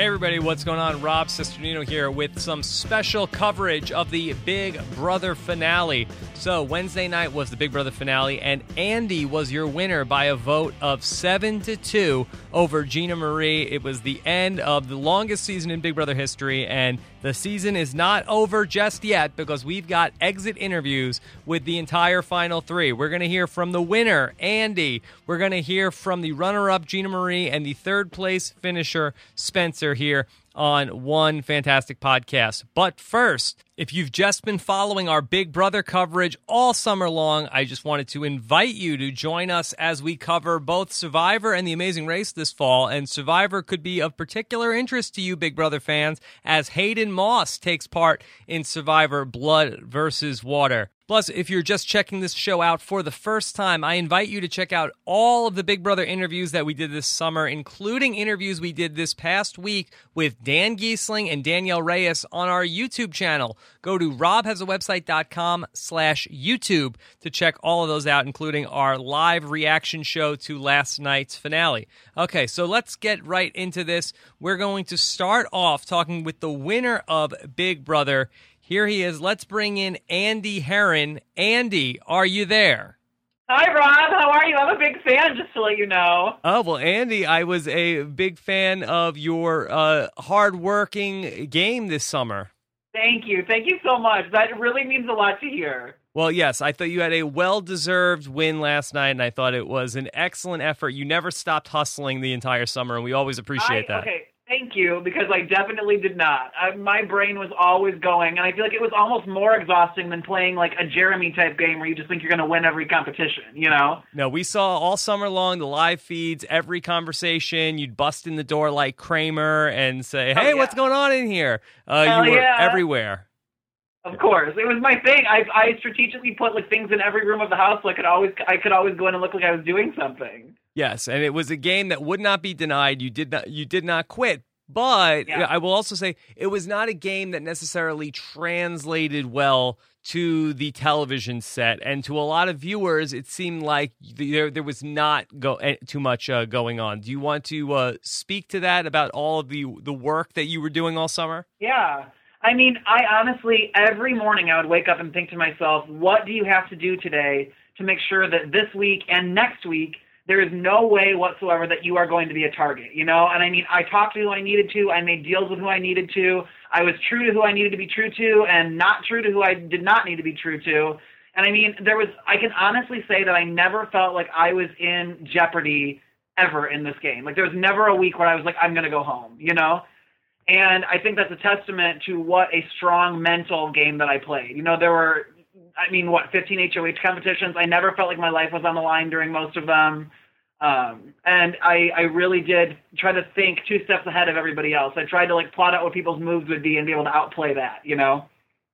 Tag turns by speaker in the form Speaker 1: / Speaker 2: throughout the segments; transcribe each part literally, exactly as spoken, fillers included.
Speaker 1: Hey everybody, what's going on? Rob Cesternino here with some special coverage of the Big Brother finale. So Wednesday night was the Big Brother finale, and Andy was your winner by a vote of seven to two over Gina Marie. It was the end of the longest season in Big Brother history, and the season is not over just yet because we've got exit interviews with the entire final three. We're going to hear from the winner, Andy. We're going to hear from the runner-up, Gina Marie, and the third place finisher, Spencer, here on one fantastic podcast. But first, if you've just been following our Big Brother coverage all summer long, I just wanted to invite you to join us as we cover both Survivor and The Amazing Race this fall. And Survivor could be of particular interest to you, Big Brother fans, as Hayden Moss takes part in Survivor Blood versus Water. Plus, if you're just checking this show out for the first time, I invite you to check out all of the Big Brother interviews that we did this summer, including interviews we did this past week with Dan Giesling and Danielle Reyes on our YouTube channel. Go to robhasawebsite.com slash YouTube to check all of those out, including our live reaction show to last night's finale. Okay, so let's get right into this. We're going to start off talking with the winner of Big Brother. Here he is. Let's bring in Andy Herron. Andy, are you there?
Speaker 2: Hi, Rob. How are you? I'm a big fan, just to let you know.
Speaker 1: Oh, well, Andy, I was a big fan of your uh, hard-working game this summer.
Speaker 2: Thank you. Thank you so much. That really means a lot to hear.
Speaker 1: Well, yes, I thought you had a well-deserved win last night, and I thought it was an excellent effort. You never stopped hustling the entire summer, and we always appreciate
Speaker 2: I,
Speaker 1: that.
Speaker 2: Okay. Thank you, because I definitely did not. I, my brain was always going, and I feel like it was almost more exhausting than playing like a Jeremy-type game where you just think you're going to win every competition, you know?
Speaker 1: No, we saw all summer long the live feeds, every conversation. You'd bust in the door like Kramer and say, hey, oh, yeah. What's going on in here? Uh,
Speaker 2: Hell
Speaker 1: you were
Speaker 2: yeah.
Speaker 1: everywhere.
Speaker 2: Of course. It was my thing. I I strategically put like things in every room of the house so I could always I could always go in and look like I was doing something.
Speaker 1: Yes, and it was a game that would not be denied. You did not you did not quit. But yeah. I will also say it was not a game that necessarily translated well to the television set. And to a lot of viewers, it seemed like there there was not go, too much uh, going on. Do you want to uh, speak to that about all of the, the work that you were doing all summer?
Speaker 2: Yeah. I mean, I honestly, every morning I would wake up and think to myself, what do you have to do today to make sure that this week and next week there is no way whatsoever that you are going to be a target, you know? And I mean, I talked to who I needed to. I made deals with who I needed to. I was true to who I needed to be true to and not true to who I did not need to be true to. And I mean, there was, I can honestly say that I never felt like I was in jeopardy ever in this game. Like there was never a week where I was like, I'm going to go home, you know? And I think that's a testament to what a strong mental game that I played. You know, there were, I mean, what, fifteen H O H competitions? I never felt like my life was on the line during most of them. Um, and I, I really did try to think two steps ahead of everybody else. I tried to like plot out what people's moves would be and be able to outplay that, you know?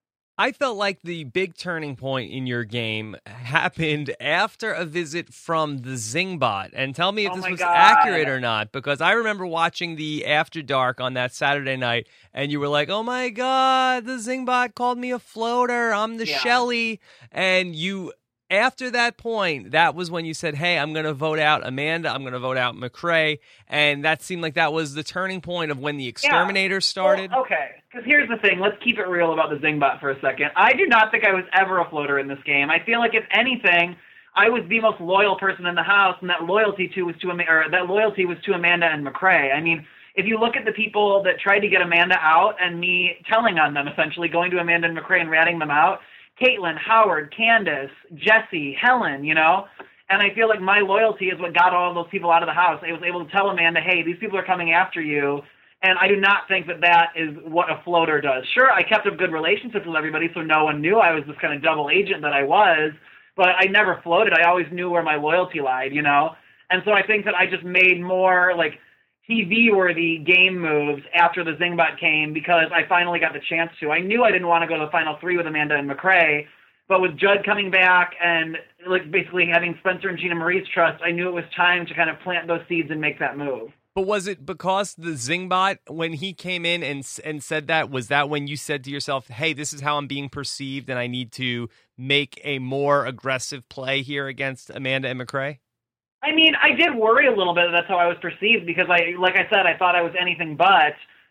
Speaker 1: I felt like the big turning point in your game happened after a visit from the Zingbot. And tell me if
Speaker 2: oh
Speaker 1: this was
Speaker 2: God.
Speaker 1: accurate or not, because I remember watching the After Dark on that Saturday night, and you were like, oh my God, the Zingbot called me a floater. I'm the
Speaker 2: yeah.
Speaker 1: Shelley. And you... After that point, that was when you said, hey, I'm going to vote out Amanda, I'm going to vote out McCrae, and that seemed like that was the turning point of when the Exterminator
Speaker 2: yeah.
Speaker 1: started.
Speaker 2: Well, okay, because here's the thing. Let's keep it real about the Zingbot for a second. I do not think I was ever a floater in this game. I feel like, if anything, I was the most loyal person in the house, and that loyalty to was to or that loyalty was to Amanda and McCrae. I mean, if you look at the people that tried to get Amanda out and me telling on them, essentially going to Amanda and McCrae and ratting them out, Caitlin, Howard, Candace, Jesse, Helen, you know? And I feel like my loyalty is what got all those people out of the house. I was able to tell Amanda, hey, these people are coming after you. And I do not think that that is what a floater does. Sure, I kept up good relationships with everybody, so no one knew I was this kind of double agent that I was. But I never floated. I always knew where my loyalty lied, you know? And so I think that I just made more, like, T V-worthy game moves after the Zingbot came because I finally got the chance to. I knew I didn't want to go to the final three with Amanda and McCrae, but with Judd coming back and like basically having Spencer and Gina Marie's trust, I knew it was time to kind of plant those seeds and make that move.
Speaker 1: But was it because the Zingbot, when he came in and and said that, was that when you said to yourself, hey, this is how I'm being perceived and I need to make a more aggressive play here against Amanda and McCrae?
Speaker 2: I mean, I did worry a little bit that that's how I was perceived because, I, like I said, I thought I was anything but.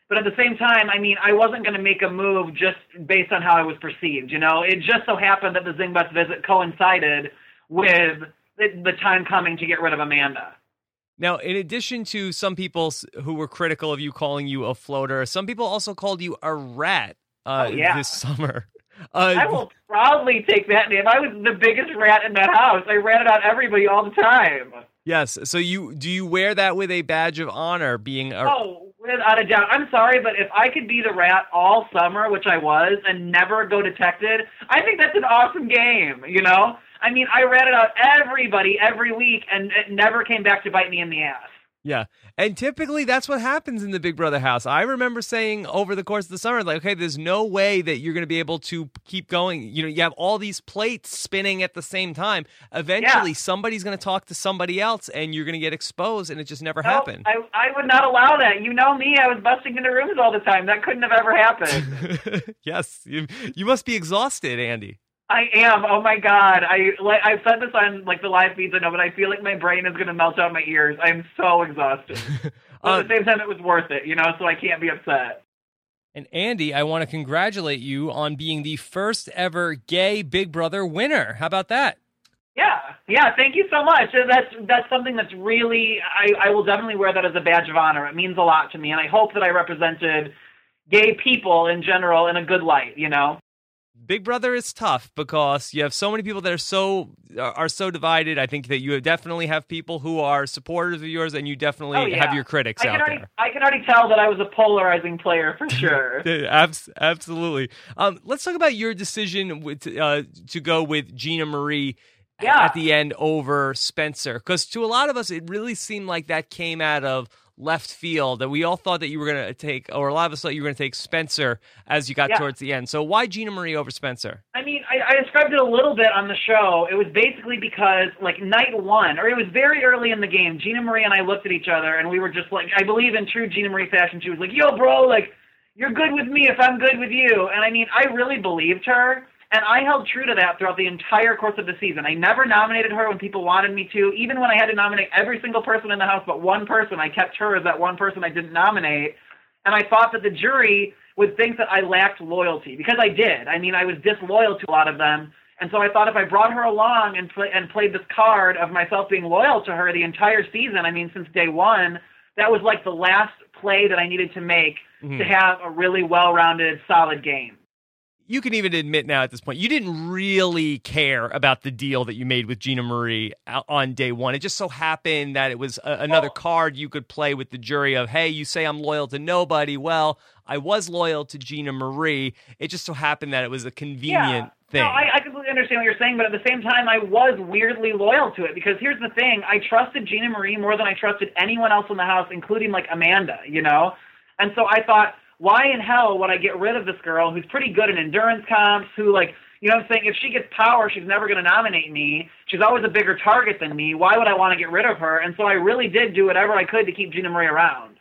Speaker 2: But at the same time, I mean, I wasn't going to make a move just based on how I was perceived, you know? It just so happened that the Zingbutts visit coincided with the, the time coming to get rid of Amanda.
Speaker 1: Now, in addition to some people who were critical of you calling you a floater, some people also called you a rat uh,
Speaker 2: oh, yeah.
Speaker 1: this summer. Uh,
Speaker 2: I will proudly take that name. I was the biggest rat in that house. I ratted out everybody all the time.
Speaker 1: Yes. So you do you wear that with a badge of honor, being a...
Speaker 2: Oh, without a doubt. I'm sorry, but if I could be the rat all summer, which I was, and never go detected, I think that's an awesome game, you know? I mean, I ratted out everybody every week, and it never came back to bite me in the ass.
Speaker 1: Yeah, and typically that's what happens in the Big Brother house. I remember saying over the course of the summer, like, okay, there's no way that you're going to be able to keep going. You know, you have all these plates spinning at the same time. Eventually, yeah. somebody's going to talk to somebody else, and you're going to get exposed, and it just never
Speaker 2: no,
Speaker 1: happened.
Speaker 2: I, I would not allow that. You know me, I was busting into rooms all the time. That couldn't have ever happened.
Speaker 1: Yes, you, you must be exhausted, Andy.
Speaker 2: I am. Oh my God. I like I've said this on like the live feeds I know, but I feel like my brain is going to melt out my ears. I'm so exhausted. But
Speaker 1: uh,
Speaker 2: at the same time, it was worth it, you know. So I can't be upset.
Speaker 1: And Andy, I want to congratulate you on being the first ever gay Big Brother winner. How about that?
Speaker 2: Yeah, yeah. Thank you so much. That's that's something that's really I I will definitely wear that as a badge of honor. It means a lot to me, and I hope that I represented gay people in general in a good light. You know.
Speaker 1: Big Brother is tough because you have so many people that are so are so divided. I think that you definitely have people who are supporters of yours, and you definitely
Speaker 2: oh, yeah.
Speaker 1: have your critics
Speaker 2: I
Speaker 1: out
Speaker 2: already,
Speaker 1: there.
Speaker 2: I can already tell that I was a polarizing player for sure.
Speaker 1: Absolutely. Um, let's talk about your decision with, uh, to go with Gina Marie
Speaker 2: yeah.
Speaker 1: at the end over Spencer, because to a lot of us, it really seemed like that came out of left field, that we all thought that you were going to take, or a lot of us thought you were going to take Spencer as you got
Speaker 2: yeah.
Speaker 1: towards the end. So why Gina Marie over Spencer?
Speaker 2: I mean, I, I described it a little bit on the show. It was basically because, like, night one, or it was very early in the game, Gina Marie and I looked at each other, and we were just like, I believe in true Gina Marie fashion, she was like, yo, bro, like, you're good with me if I'm good with you. And I mean, I really believed her. And I held true to that throughout the entire course of the season. I never nominated her when people wanted me to. Even when I had to nominate every single person in the house but one person, I kept her as that one person I didn't nominate. And I thought that the jury would think that I lacked loyalty, because I did. I mean, I was disloyal to a lot of them. And so I thought if I brought her along and, play, and played this card of myself being loyal to her the entire season, I mean, since day one, that was like the last play that I needed to make mm-hmm. to have a really well-rounded, solid game.
Speaker 1: You can even admit now at this point, you didn't really care about the deal that you made with Gina Marie on day one. It just so happened that it was a, another card you could play with the jury of, hey, you say I'm loyal to nobody. Well, I was loyal to Gina Marie. It just so happened that it was a convenient
Speaker 2: yeah.
Speaker 1: thing.
Speaker 2: No, I, I completely understand what you're saying, but at the same time, I was weirdly loyal to it, because here's the thing. I trusted Gina Marie more than I trusted anyone else in the house, including, like, Amanda, you know? And so I thought, why in hell would I get rid of this girl who's pretty good in endurance comps, who, like, you know what I'm saying, if she gets power, she's never going to nominate me. She's always a bigger target than me. Why would I want to get rid of her? And so I really did do whatever I could to keep Gina Marie around.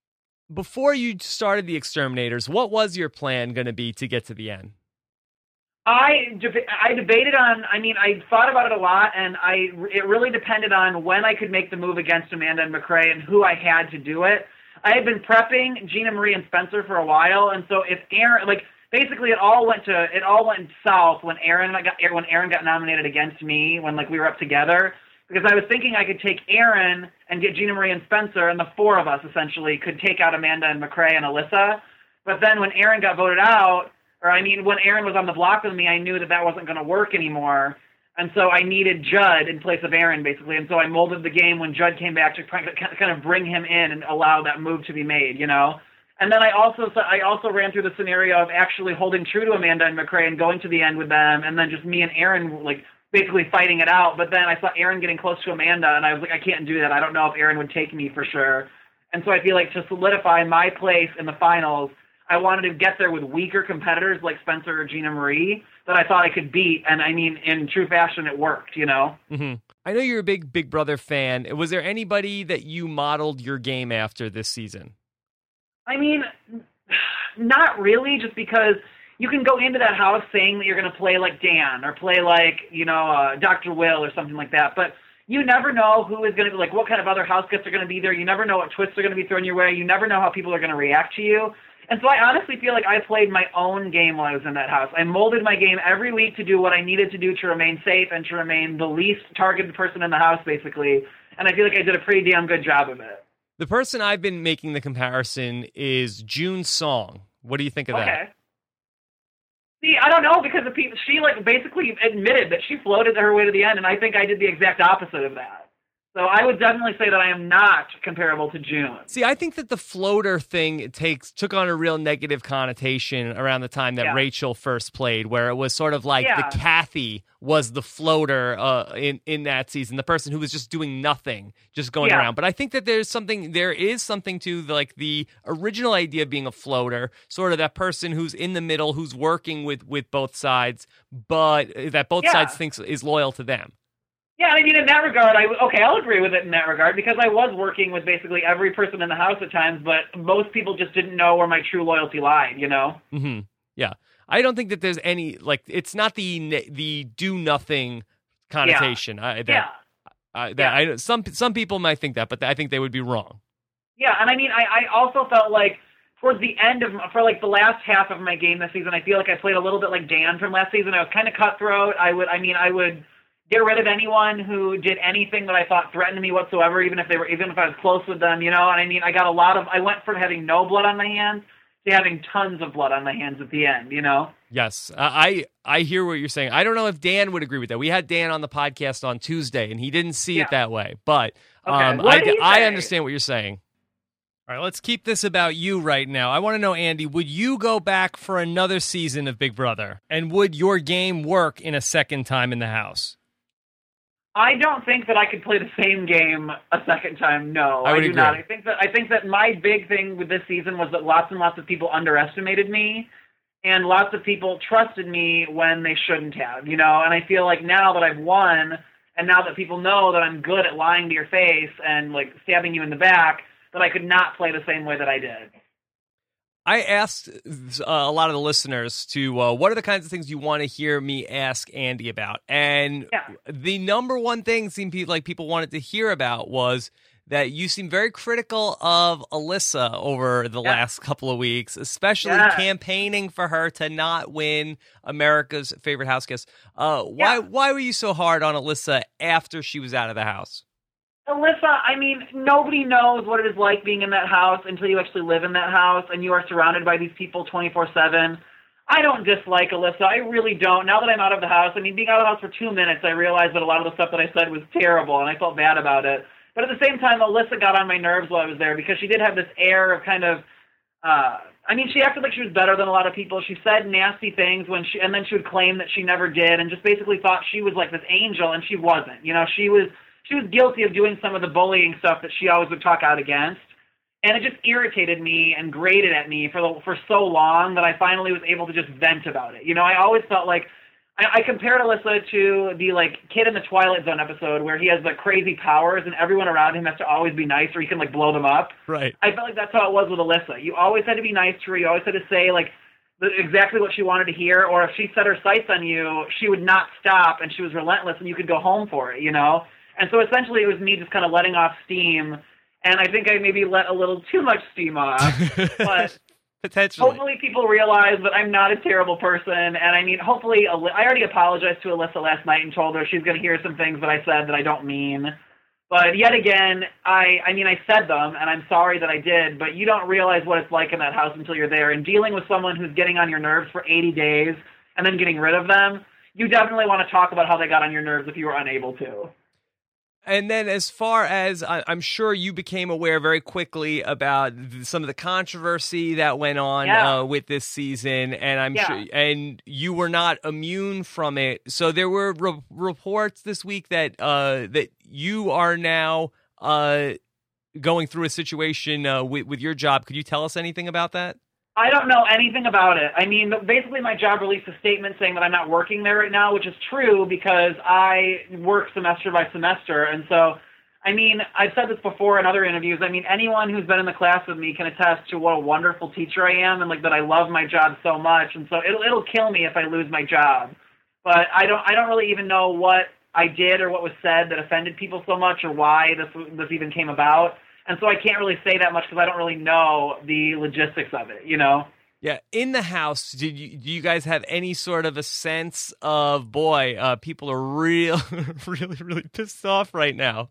Speaker 1: Before you started the Exterminators, what was your plan going to be to get to the end?
Speaker 2: I, deb- I debated on, I mean, I thought about it a lot, and I it really depended on when I could make the move against Amanda and McCrae and who I had to do it. I had been prepping Gina Marie and Spencer for a while, and so if Aaron, like, basically it all went to, it all went south when Aaron got, when Aaron got nominated against me, when, like, we were up together, because I was thinking I could take Aaron and get Gina Marie and Spencer, and the four of us, essentially, could take out Amanda and McCrae and Alyssa. But then when Aaron got voted out, or, I mean, when Aaron was on the block with me, I knew that that wasn't going to work anymore. And so I needed Judd in place of Aaron, basically. And so I molded the game when Judd came back to kind of bring him in and allow that move to be made, you know? And then I also I also ran through the scenario of actually holding true to Amanda and McCrae and going to the end with them, and then just me and Aaron, like, basically fighting it out. But then I saw Aaron getting close to Amanda, and I was like, I can't do that. I don't know if Aaron would take me for sure. And so I feel like to solidify my place in the finals, I wanted to get there with weaker competitors like Spencer or Gina Marie that I thought I could beat. And I mean, in true fashion, it worked, you know?
Speaker 1: Mm-hmm. I know you're a big Big Brother fan. Was there anybody that you modeled your game after this season?
Speaker 2: I mean, not really, just because you can go into that house saying that you're going to play like Dan or play like, you know, uh, Doctor Will or something like that. But you never know who is going to be, like, what kind of other house guests are going to be there. You never know what twists are going to be thrown your way. You never know how people are going to react to you. And so I honestly feel like I played my own game while I was in that house. I molded my game every week to do what I needed to do to remain safe and to remain the least targeted person in the house, basically. And I feel like I did a pretty damn good job of it.
Speaker 1: The person I've been making the comparison is June Song. What do you think of
Speaker 2: Okay.
Speaker 1: that?
Speaker 2: See, I don't know, because the people, she like basically admitted that she floated her way to the end, and I think I did the exact opposite of that. So I would definitely say that I am not comparable to June.
Speaker 1: See, I think that the floater thing takes took on a real negative connotation around the time that
Speaker 2: Yeah.
Speaker 1: Rachel first played, where it was sort of like
Speaker 2: Yeah.
Speaker 1: the Kathy was the floater uh, in in that season, the person who was just doing nothing, just going
Speaker 2: Yeah.
Speaker 1: around. But I think that there's something, there is something to the, like the original idea of being a floater, sort of that person who's in the middle, who's working with with both sides, but that both
Speaker 2: Yeah.
Speaker 1: sides thinks is loyal to them.
Speaker 2: Yeah, I mean, in that regard, I okay, I'll agree with it in that regard, because I was working with basically every person in the house at times, but most people just didn't know where my true loyalty lied, you know?
Speaker 1: Mm-hmm. Yeah. I don't think that there's any, like, it's not the the do nothing connotation. I, that,
Speaker 2: Yeah.
Speaker 1: I, that I, some some people might think that, but I think they would be wrong.
Speaker 2: Yeah, and I mean, I, I also felt like towards the end of, for like the last half of my game this season, I feel like I played a little bit like Dan from last season. I was kind of cutthroat. I would, I mean, I would get rid of anyone who did anything that I thought threatened me whatsoever, even if they were, even if I was close with them, you know. And I mean, I got a lot of, I went from having no blood on my hands to having tons of blood on my hands at the end, you know.
Speaker 1: Yes, uh, I I hear what you're saying. I don't know if Dan would agree with that. We had Dan on the podcast on Tuesday, and he didn't see
Speaker 2: Yeah.
Speaker 1: it that way. But
Speaker 2: Okay.
Speaker 1: um,
Speaker 2: What
Speaker 1: I
Speaker 2: did he
Speaker 1: I
Speaker 2: say?
Speaker 1: understand what you're saying. All right, let's keep this about you right now. I want to know, Andy, would you go back for another season of Big Brother? And would your game work in a second time in the house?
Speaker 2: I don't think that I could play the same game a second time. No,
Speaker 1: I
Speaker 2: I,
Speaker 1: would
Speaker 2: do
Speaker 1: agree.
Speaker 2: not. I think that I think that my big thing with this season was that lots and lots of people underestimated me, and lots of people trusted me when they shouldn't have. You know, and I feel like now that I've won, and now that people know that I'm good at lying to your face and like stabbing you in the back, that I could not play the same way that I did.
Speaker 1: I asked uh, a lot of the listeners to uh, what are the kinds of things you want to hear me ask Andy about, and
Speaker 2: Yeah.
Speaker 1: the number one thing seemed pe- like people wanted to hear about was that you seem very critical of Alyssa over the
Speaker 2: Yeah.
Speaker 1: last couple of weeks, especially
Speaker 2: Yeah.
Speaker 1: campaigning for her to not win America's Favorite House Guest. Uh, why
Speaker 2: Yeah.
Speaker 1: why were you so hard on Alyssa after she was out of the house?
Speaker 2: Alyssa, I mean, nobody knows what it is like being in that house until you actually live in that house and you are surrounded by these people twenty-four seven. I don't dislike Alyssa. I really don't. Now that I'm out of the house, I mean, being out of the house for two minutes, I realized that a lot of the stuff that I said was terrible, and I felt bad about it. But at the same time, Alyssa got on my nerves while I was there because she did have this air of kind of, uh, I mean, she acted like she was better than a lot of people. She said nasty things when she, and then she would claim that she never did, and just basically thought she was like this angel, and she wasn't. You know, she was... She was guilty of doing some of the bullying stuff that she always would talk out against. And it just irritated me and grated at me for the, for so long that I finally was able to just vent about it. You know, I always felt like, I, I compared Alyssa to the, like, kid in the Twilight Zone episode where he has, the crazy powers and everyone around him has to always be nice or he can, like, blow them up.
Speaker 1: Right.
Speaker 2: I felt like that's how it was with Alyssa. You always had to be nice to her. You always had to say, like, the, exactly what she wanted to hear. Or if she set her sights on you, she would not stop and she was relentless and you could go home for it, you know? And so essentially it was me just kind of letting off steam, and I think I maybe let a little too much steam off. But
Speaker 1: Potentially.
Speaker 2: hopefully people realize that I'm not a terrible person, and I mean, hopefully, I already apologized to Alyssa last night and told her she's going to hear some things that I said that I don't mean. But yet again, I, I mean, I said them, and I'm sorry that I did, but you don't realize what it's like in that house until you're there. And dealing with someone who's getting on your nerves for eighty days and then getting rid of them, you definitely want to talk about how they got on your nerves if you were unable to.
Speaker 1: And then as far as I, I'm sure you became aware very quickly about th- some of the controversy that went on
Speaker 2: Yeah.
Speaker 1: uh, with this season, and I'm
Speaker 2: Yeah.
Speaker 1: sure, and you were not immune from it. So there were re- reports this week that uh, that you are now uh, going through a situation uh, with, with your job. Could you tell us anything about that?
Speaker 2: I don't know anything about it. I mean, basically my job released a statement saying that I'm not working there right now, which is true because I work semester by semester. And so, I mean, I've said this before in other interviews. I mean, anyone who's been in the class with me can attest to what a wonderful teacher I am and like that I love my job so much. And so it'll, it'll kill me if I lose my job. But I don't, I don't really even know what I did or what was said that offended people so much, or why this this even came about. And so I can't really say that much because I don't really know the logistics of it, you know?
Speaker 1: Yeah. In the house, did you do you guys have any sort of a sense of, boy, uh, people are real, really, really pissed off right now?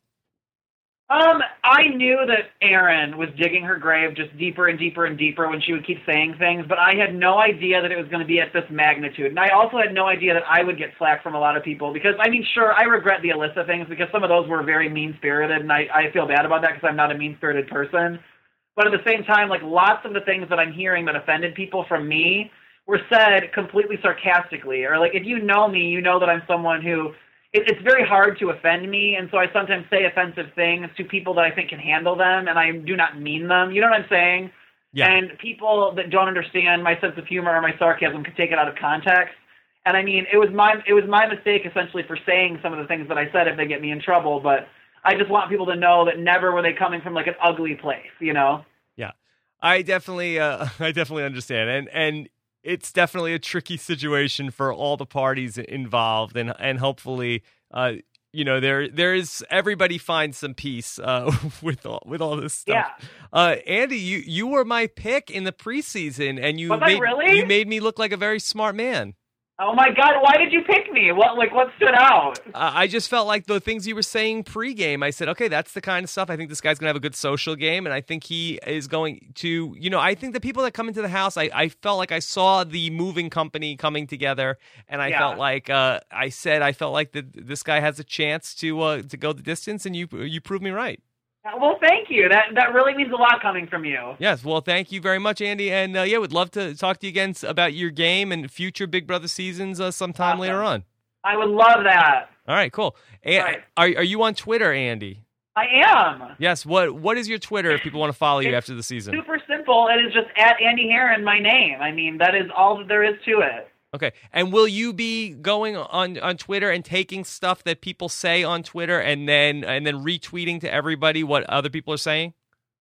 Speaker 2: Um, I knew that Erin was digging her grave just deeper and deeper and deeper when she would keep saying things, but I had no idea that it was going to be at this magnitude. And I also had no idea that I would get flack from a lot of people because, I mean, sure, I regret the Alyssa things because some of those were very mean-spirited, and I, I feel bad about that because I'm not a mean-spirited person. But at the same time, like, lots of the things that I'm hearing that offended people from me were said completely sarcastically. Or, like, if you know me, you know that I'm someone who... It's very hard to offend me, and so I sometimes say offensive things to people that I think can handle them, and I do not mean them. You know what I'm saying?
Speaker 1: Yeah.
Speaker 2: And people that don't understand my sense of humor or my sarcasm can take it out of context. And I mean, it was my it was my mistake essentially for saying some of the things that I said if they get me in trouble. But I just want people to know that never were they coming from like an ugly place. You know?
Speaker 1: Yeah, I definitely uh, I definitely understand, and and. It's definitely a tricky situation for all the parties involved, and and hopefully, uh, you know, there there is everybody finds some peace uh, with all with all this stuff.
Speaker 2: Yeah.
Speaker 1: Uh, Andy, you you were my pick in the preseason, and you
Speaker 2: Was I
Speaker 1: made,
Speaker 2: really?
Speaker 1: you made me look like a very smart man.
Speaker 2: Oh my God! Why did you pick me? What like what stood out?
Speaker 1: Uh, I just felt like the things you were saying pregame. I said, okay, that's the kind of stuff. I think this guy's gonna have a good social game, and I think he is going to. You know, I think the people that come into the house, I, I felt like I saw the moving company coming together, and I
Speaker 2: Yeah.
Speaker 1: felt like uh, I said I felt like that this guy has a chance to uh, to go the distance, and you you proved me right.
Speaker 2: Well, thank you. That that really means a lot coming from you.
Speaker 1: Yes, well, thank you very much, Andy, and uh, yeah, would love to talk to you again about your game and future Big Brother seasons uh, sometime
Speaker 2: Awesome.
Speaker 1: later on.
Speaker 2: I would love that.
Speaker 1: All right, cool. A-
Speaker 2: Right.
Speaker 1: Are are you on Twitter, Andy?
Speaker 2: I am.
Speaker 1: Yes. What What is your Twitter if people want to follow you
Speaker 2: It's
Speaker 1: after the season?
Speaker 2: Super simple. It is just at Andy Herron, my name. I mean, that is all that there is to it.
Speaker 1: Okay. And will you be going on, on Twitter and taking stuff that people say on Twitter and then and then retweeting to everybody what other people are saying?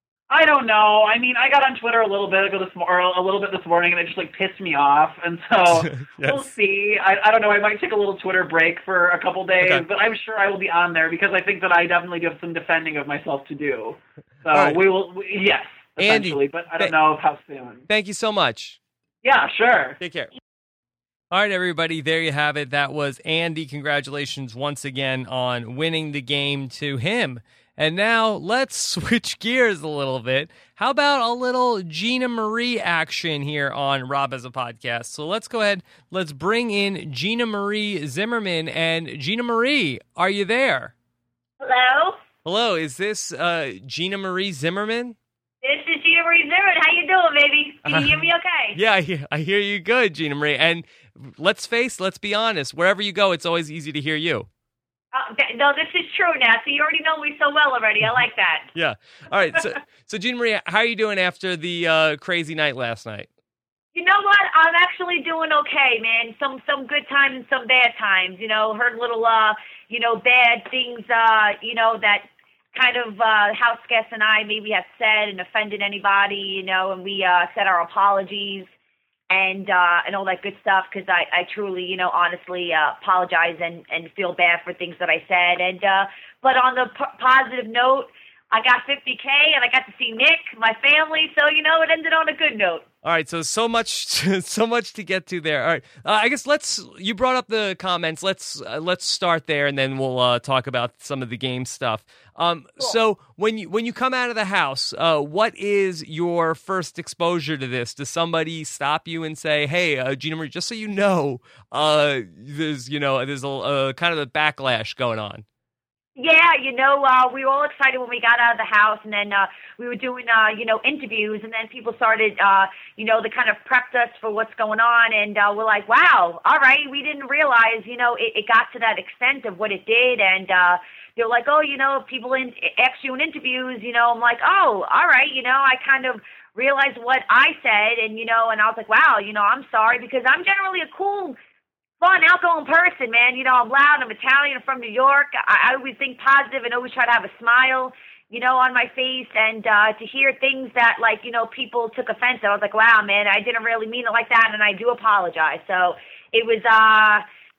Speaker 2: I don't know. I mean, I got on Twitter a little bit ago this or a little bit this morning, and it just like pissed me off. And so
Speaker 1: Yes.
Speaker 2: we'll see. I, I don't know. I might take a little Twitter break for a couple days,
Speaker 1: Okay.
Speaker 2: but I'm sure I will be on there because I think that I definitely do have some defending of myself to do. So
Speaker 1: All right.
Speaker 2: we will. We, yes,
Speaker 1: Andy,
Speaker 2: essentially, but I don't
Speaker 1: th-
Speaker 2: know how soon.
Speaker 1: Thank you so much.
Speaker 2: Yeah, sure.
Speaker 1: Take care. All right, everybody, there you have it. That was Andy. Congratulations once again on winning the game to him. And now let's switch gears a little bit. How about a little Gina Marie action here on Rob Has a Podcast? So let's go ahead. Let's bring in Gina Marie Zimmerman. And Gina Marie, are you there?
Speaker 3: Hello,
Speaker 1: Hello, is this uh, Gina Marie Zimmerman?
Speaker 3: this is Gina Marie Zimmerman. How you doing, baby? Can you hear me okay?
Speaker 1: Yeah, I hear, I hear you good, Gina Marie. And let's face, let's be honest, wherever you go, it's always easy to hear you.
Speaker 3: Uh, th- no, this is true now. So you already know me so well already. I like that.
Speaker 1: Yeah. All right. So, so Gina Marie, how are you doing after the uh, crazy night last night?
Speaker 3: You know what? I'm actually doing okay, man. Some some good times and some bad times. You know, heard little uh, you know, bad things. Uh, you know that kind of uh, house guests and I maybe have said and offended anybody. You know, and we uh, said our apologies. And uh, and all that good stuff, because I, I truly, you know, honestly uh, apologize and, and feel bad for things that I said. And uh, but on the p- positive note, I got fifty K and I got to see Nick, my family. So, you know, it ended on a good note.
Speaker 1: All right, so so much, so much to get to there. All right, uh, I guess let's. You brought up the comments. Let's uh, let's start there, and then we'll uh, talk about some of the game stuff. Um,
Speaker 3: Cool.
Speaker 1: So when you when you come out of the house, uh, what is your first exposure to this? Does somebody stop you and say, "Hey, uh, Gina Marie, just so you know, uh, there's you know there's a uh, kind of a backlash going on."
Speaker 3: Yeah, you know, uh, we were all excited when we got out of the house, and then uh, we were doing, uh, you know, interviews, and then people started, uh, you know, they kind of prepped us for what's going on, and uh, we're like, wow, all right, we didn't realize, you know, it, it got to that extent of what it did, and uh, they're like, oh, you know, if people in, ask you in interviews, you know, I'm like, oh, all right, you know, I kind of realized what I said, and, you know, and I was like, wow, you know, I'm sorry, because I'm generally a cool, fun, outgoing person, man. You know, I'm loud, I'm Italian, I'm from New York. I, I always think positive and always try to have a smile, you know, on my face. And uh, to hear things that, like, you know, people took offense at, I was like, wow, man, I didn't really mean it like that, and I do apologize. So it was, uh,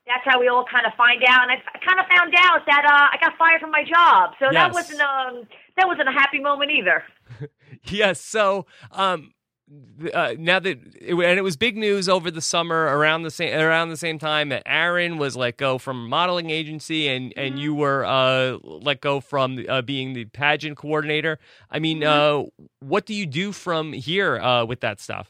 Speaker 3: that's how we all kind of find out. And I, I kind of found out that uh, I got fired from my job, so
Speaker 1: yes.
Speaker 3: that wasn't um, that wasn't a happy moment either.
Speaker 1: Yes. So um, uh, now that it, and it was big news over the summer around the same around the same time that Aaron was let go from a modeling agency, and
Speaker 3: Mm-hmm.
Speaker 1: and you were uh, let go from uh, being the pageant coordinator. I mean,
Speaker 3: Mm-hmm.
Speaker 1: uh, what do you do from here uh, with that stuff?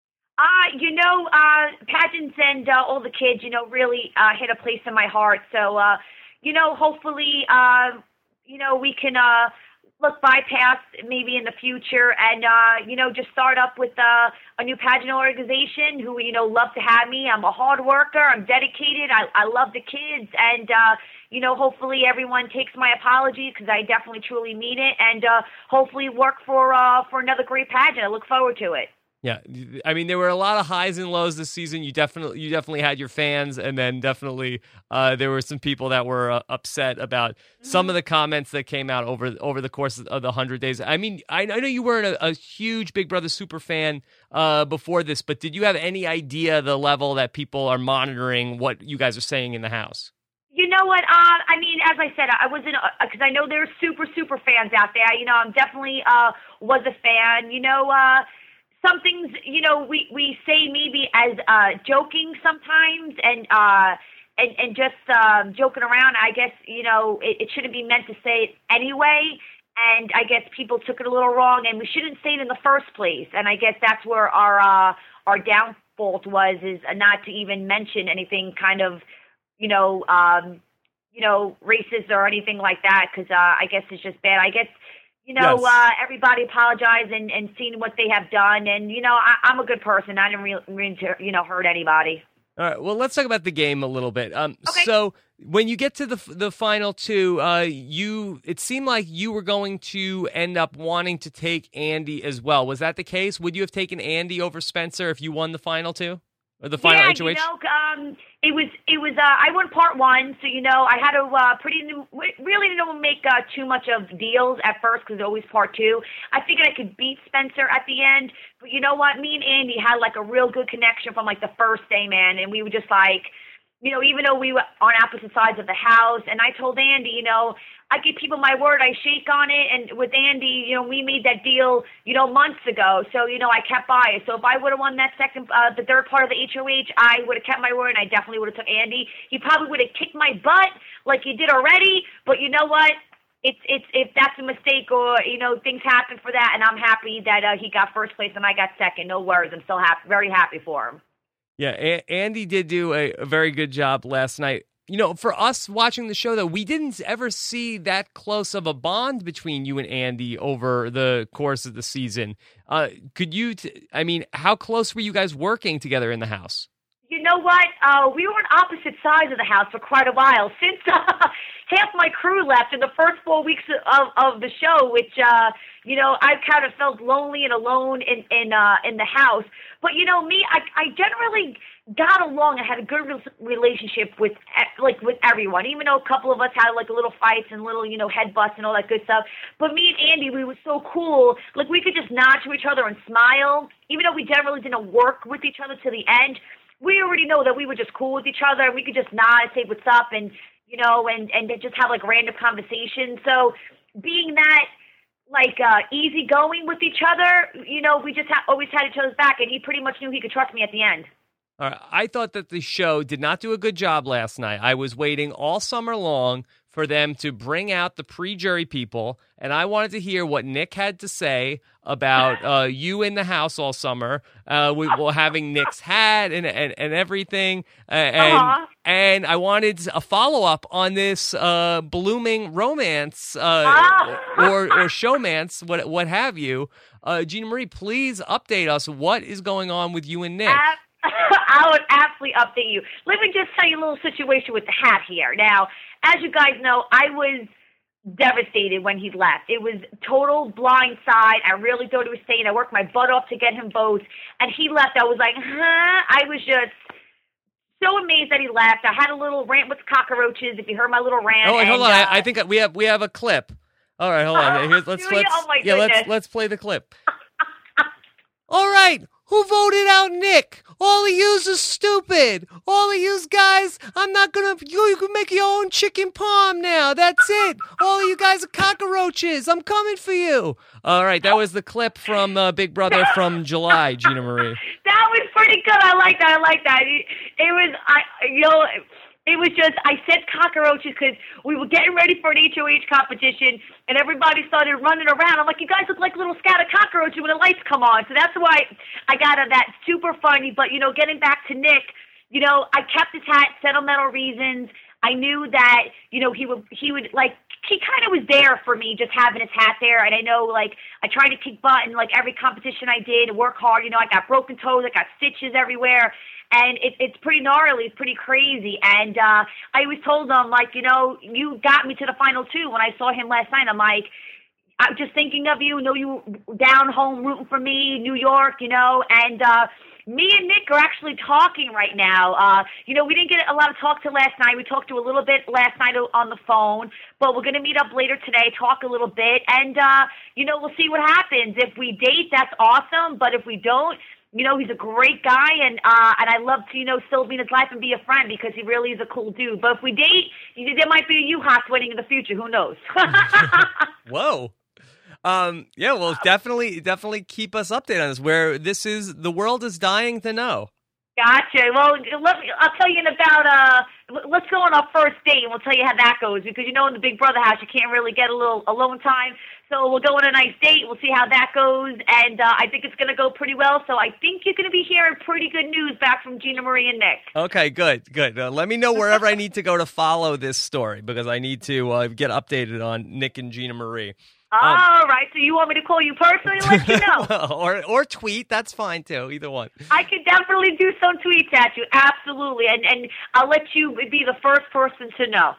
Speaker 3: Uh, you know, uh, pageants and uh, all the kids, you know, really uh, hit a place in my heart. So, uh, you know, hopefully, uh, you know, we can uh, look bypass maybe in the future and, uh, you know, just start up with uh, a new pageant organization who, you know, love to have me. I'm a hard worker. I'm dedicated. I, I love the kids. And, uh, you know, hopefully everyone takes my apology because I definitely, truly mean it. And uh, hopefully work for uh, for another great pageant. I look forward to it.
Speaker 1: Yeah, I mean, there were a lot of highs and lows this season. You definitely, you definitely had your fans, and then definitely uh, there were some people that were uh, upset about mm-hmm. some of the comments that came out over over the course of the hundred days. I mean, I, I know you weren't a, a huge Big Brother super fan uh, before this, but did you have any idea the level that people are monitoring what you guys are saying in the house?
Speaker 3: You know what? Uh, I mean, as I said, I wasn't because I know there are super super fans out there. You know, I'm definitely uh, was a fan. You know. Uh, Some things, you know, we, we say maybe as uh, joking sometimes and uh, and, and just um, joking around. I guess, you know, it, it shouldn't be meant to say it anyway. And I guess people took it a little wrong, and we shouldn't say it in the first place. And I guess that's where our uh, our downfall was, is not to even mention anything kind of, you know, um, you know, racist or anything like that, because uh, I guess it's just bad. I guess. You know,
Speaker 1: yes.
Speaker 3: uh, everybody apologized and, and seen what they have done. And, you know, I, I'm a good person. I didn't really, really, you know, hurt anybody.
Speaker 1: All right. Well, let's talk about the game a little bit. Um,
Speaker 3: okay.
Speaker 1: So when you get to the the final two, uh, you it seemed like you were going to end up wanting to take Andy as well. Was that the case? Would you have taken Andy over Spencer if you won the final two? Or the final
Speaker 3: yeah,
Speaker 1: H O H?
Speaker 3: you know, um, it was, it was, uh, I won part one, so, you know, I had to, uh, pretty, really didn't make, uh, too much of deals at first, because always part two. I figured I could beat Spencer at the end, but you know what, me and Andy had, like, a real good connection from, like, the first day, man, and we were just, like, you know, even though we were on opposite sides of the house, and I told Andy, you know, I give people my word, I shake on it, and with Andy, you know, we made that deal, you know, months ago, so, you know, I kept by it. So if I would have won that second, uh, the third part of the H O H, I would have kept my word, and I definitely would have took Andy. He probably would have kicked my butt like he did already, but you know what? It's, it's, if that's a mistake or, you know, things happen for that, and I'm happy that uh, he got first place and I got second. No worries. I'm still happy, very happy for him.
Speaker 1: Yeah, a- Andy did do a, a very good job last night. You know, for us watching the show, though, we didn't ever see that close of a bond between you and Andy over the course of the season. Uh, could you, t- I mean, how close were you guys working together in the house?
Speaker 3: You know what? Uh, we were on opposite sides of the house for quite a while. Since uh, half my crew left in the first four weeks of, of the show, which, uh, you know, I kind of felt lonely and alone in in, uh, in the house. But, you know, me, I, I generally got along. I had a good re- relationship with, like, with everyone, even though a couple of us had, like, little fights and little, you know, headbutts and all that good stuff. But me and Andy, we were so cool. Like, we could just nod to each other and smile, even though we generally didn't work with each other to the end. We already know that we were just cool with each other, and we could just nod and say what's up, and, you know, and, and just have, like, random conversations. So being that, like, uh, easygoing with each other, you know, we just ha- always had each other's back, and he pretty much knew he could trust me at the end.
Speaker 1: All right. I thought that the show did not do a good job last night. I was waiting all summer long for them to bring out the pre-jury people, and I wanted to hear what Nick had to say about uh, you in the house all summer, uh, with, well, having Nick's hat and and, and everything, uh, and
Speaker 3: Uh-huh.
Speaker 1: and I wanted a follow-up on this uh, blooming romance uh,
Speaker 3: Ah.
Speaker 1: or or showmance, what what have you. Uh, Gina Marie, please update us. What is going on with you and Nick?
Speaker 3: Ab- I would absolutely update you. Let me just tell you a little situation with the hat here. Now, as you guys know, I was devastated when he left. It was total blind side. I really thought he was staying. I worked my butt off to get him both, and he left. I was like, huh? I was just so amazed that he left. I had a little rant with cockroaches, if you heard my little rant.
Speaker 1: Oh, wait, hold
Speaker 3: and,
Speaker 1: on.
Speaker 3: uh,
Speaker 1: I, I think we have we have a clip. All right, hold on. Here's, let's
Speaker 3: do you?
Speaker 1: let's
Speaker 3: Oh, my
Speaker 1: yeah, let's
Speaker 3: goodness.
Speaker 1: let's play the clip. All right. Who voted out Nick? All of yous are stupid. All of yous guys, I'm not gonna. You, you can make your own chicken palm now. That's it. All of you guys are cockroaches. I'm coming for you. All right, that was the clip from uh, Big Brother from July, Gina Marie.
Speaker 3: That was pretty good. I like that. I like that. It, it was, I, you know. It was just, I said cockroaches because we were getting ready for an H O H competition, and everybody started running around. I'm like, you guys look like little scattered cockroaches when the lights come on. So that's why I got a, that super funny. But, you know, getting back to Nick, you know, I kept his hat, sentimental reasons. I knew that, you know, he would, he would, like, he kind of was there for me just having his hat there. And I know, like, I tried to kick butt in, like, every competition I did and work hard. You know, I got broken toes, I got stitches everywhere. And it, it's pretty gnarly, it's pretty crazy. And uh, I always told him, like, you know, you got me to the final two. When I saw him last night, I'm like, I'm just thinking of you. Know you down home rooting for me, New York, you know. And uh, me and Nick are actually talking right now. Uh, you know, we didn't get a lot of talk to last night. We talked to a little bit last night on the phone. But we're going to meet up later today, talk a little bit. And, uh, you know, we'll see what happens. If we date, that's awesome. But if we don't, you know, he's a great guy, and uh, and I love to, you know, still be in his life and be a friend because he really is a cool dude. But if we date, there might be a U-Haas wedding in the future. Who knows?
Speaker 1: Whoa. Um, yeah, well, definitely, definitely keep us updated on this, where this is, the world is dying to know.
Speaker 3: Gotcha. Well, let me, I'll tell you in about, uh, let's go on our first date, and we'll tell you how that goes, because, you know, in the Big Brother house, you can't really get a little alone time. So we'll go on a nice date. We'll see how that goes, and uh, I think it's going to go pretty well. So I think you're going to be hearing pretty good news back from Gina Marie and Nick.
Speaker 1: Okay, good, good. Uh, let me know wherever I need to go to follow this story, because I need to uh, get updated on Nick and Gina Marie.
Speaker 3: All um, right. So you want me to call you personally and let you know?
Speaker 1: or or tweet. That's fine, too. Either one.
Speaker 3: I could definitely do some tweets at you. Absolutely. And and I'll let you be the first person to know.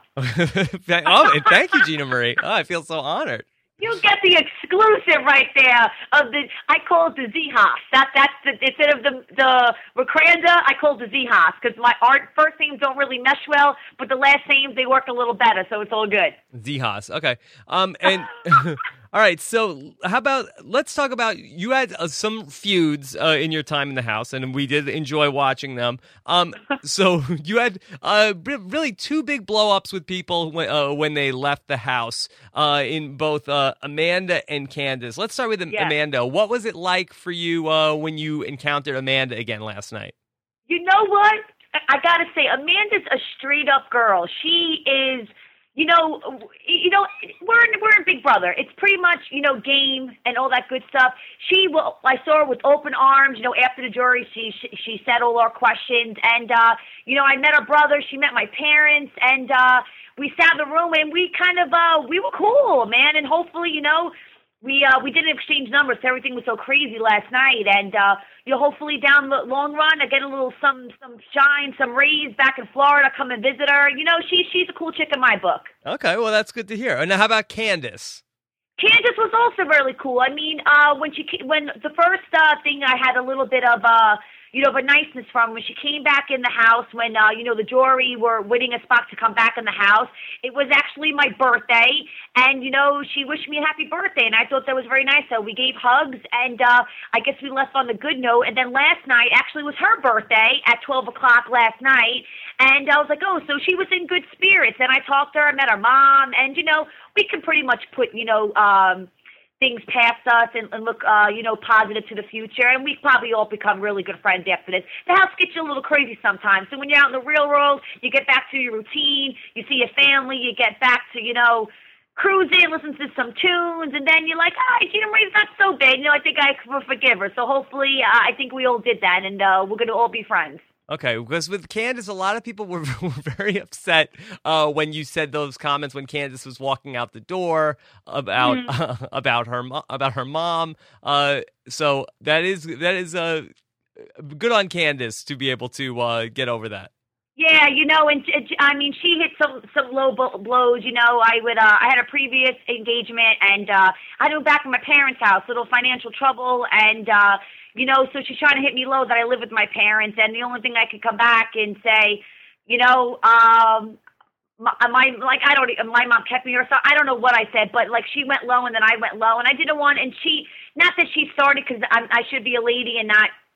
Speaker 1: Oh, and thank you, Gina Marie. Oh, I feel so honored.
Speaker 3: You get the exclusive right there of the. I call it the Z-Haas. That that's the instead of the the Recranda, I call it the Z-Haas because my art first names don't really mesh well, but the last names they work a little better, so it's all good.
Speaker 1: Z-Haas. Okay. Um and. All right, so how about, let's talk about, you had uh, some feuds uh, in your time in the house, and we did enjoy watching them. Um, so you had uh, really two big blow-ups with people when, uh, when they left the house, uh, in both uh, Amanda and Candace. Let's start with
Speaker 3: yes.
Speaker 1: Amanda. What was it like for you uh, when you encountered Amanda again last night?
Speaker 3: You know what? I got to say, Amanda's a straight-up girl. She is... You know, you know, we're in, we're in Big Brother. It's pretty much, you know, game and all that good stuff. She, will, I saw her with open arms. You know, after the jury, she she, she said all our questions, and uh, you know, I met her brother. She met my parents, and uh, we sat in the room, and we kind of uh, we were cool, man. And hopefully, you know, we uh, we didn't exchange numbers. Everything was so crazy last night, and uh, you know, hopefully down the long run, I get a little some some shine, some rays back in Florida. Come and visit her. You know, she she's a cool chick in my book.
Speaker 1: Okay, well that's good to hear. And now, how about Candace?
Speaker 3: Candace was also really cool. I mean, uh, when she when the first uh, thing I had a little bit of uh, you know, of a niceness from when she came back in the house when uh, you know, the jury were waiting a spot to come back in the house. It was actually my birthday, and you know, she wished me a happy birthday, and I thought that was very nice. So we gave hugs, and uh, I guess we left on the good note. And then last night actually was her birthday at twelve o'clock last night, and I was like, oh, so she was in good spirits. And I talked to her, I met her mom, and you know, we can pretty much put, you know, um, things past us and, and look, uh, you know, positive to the future. And we probably all become really good friends after this. The house gets you a little crazy sometimes. So when you're out in the real world, you get back to your routine, you see your family, you get back to, you know, cruising, listen to some tunes, and then you're like, ah, oh, Gina Marie's not so bad. You know, I think I will forgive her. So hopefully, uh, I think we all did that, and uh, we're going to all be friends.
Speaker 1: Okay, because with Candace, a lot of people were, were very upset uh, when you said those comments when Candace was walking out the door about mm-hmm. uh, about her about her mom. Uh, so that is that is uh, good on Candace to be able to uh, get over that.
Speaker 3: Yeah, you know, and I mean, she hit some some low blows. You know, I would uh, I had a previous engagement, and uh, I moved back from my parents' house, little financial trouble, and. Uh, You know, so she's trying to hit me low that I live with my parents, and the only thing I could come back and say, you know, um, my, my like I don't, my mom kept me or something. I don't know what I said, but like she went low and then I went low, and I didn't want. And she, not that she started because I should be a lady and not,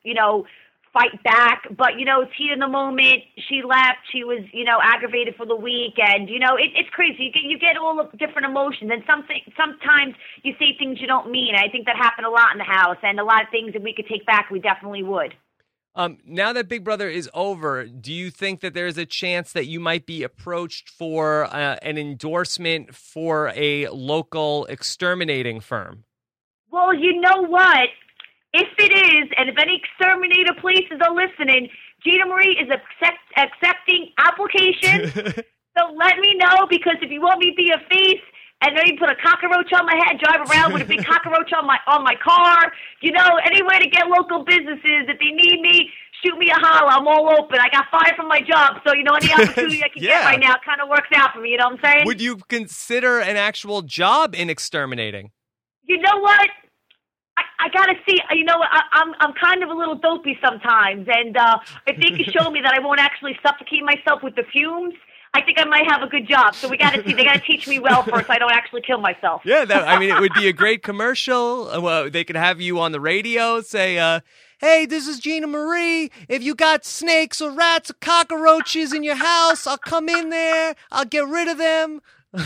Speaker 3: you know, fight back. But, you know, it's heat in the moment. She left. She was, you know, aggravated for the week. And, you know, it, it's crazy. You get, you get all of different emotions. And something, sometimes you say things you don't mean. I think that happened a lot in the house. And a lot of things that we could take back, we definitely would.
Speaker 1: Um, now that Big Brother is over, do you think that there's a chance that you might be approached for uh, an endorsement for a local exterminating firm?
Speaker 3: Well, you know what? If it is, and if any exterminator places are listening, Gina Marie is accept, accepting applications. So let me know, because if you want me to be a face, and then you put a cockroach on my head, drive around with a big cockroach on my on my car. You know, any way to get local businesses. If they need me, shoot me a holler. I'm all open. I got fired from my job, so, you know, any opportunity I can
Speaker 1: yeah.
Speaker 3: get right now kind of works out for me. You know what I'm saying?
Speaker 1: Would you consider an actual job in exterminating?
Speaker 3: You know what? I, I gotta see. You know, I, I'm I'm kind of a little dopey sometimes, and uh, if they can show me that I won't actually suffocate myself with the fumes, I think I might have a good job. So we got to see. They got to teach me well first. So I don't actually kill myself.
Speaker 1: Yeah, that, I mean, it would be a great commercial. Well, they could have you on the radio say, uh, "Hey, this is Gina Marie. If you got snakes or rats or cockroaches in your house, I'll come in there. I'll get rid of them.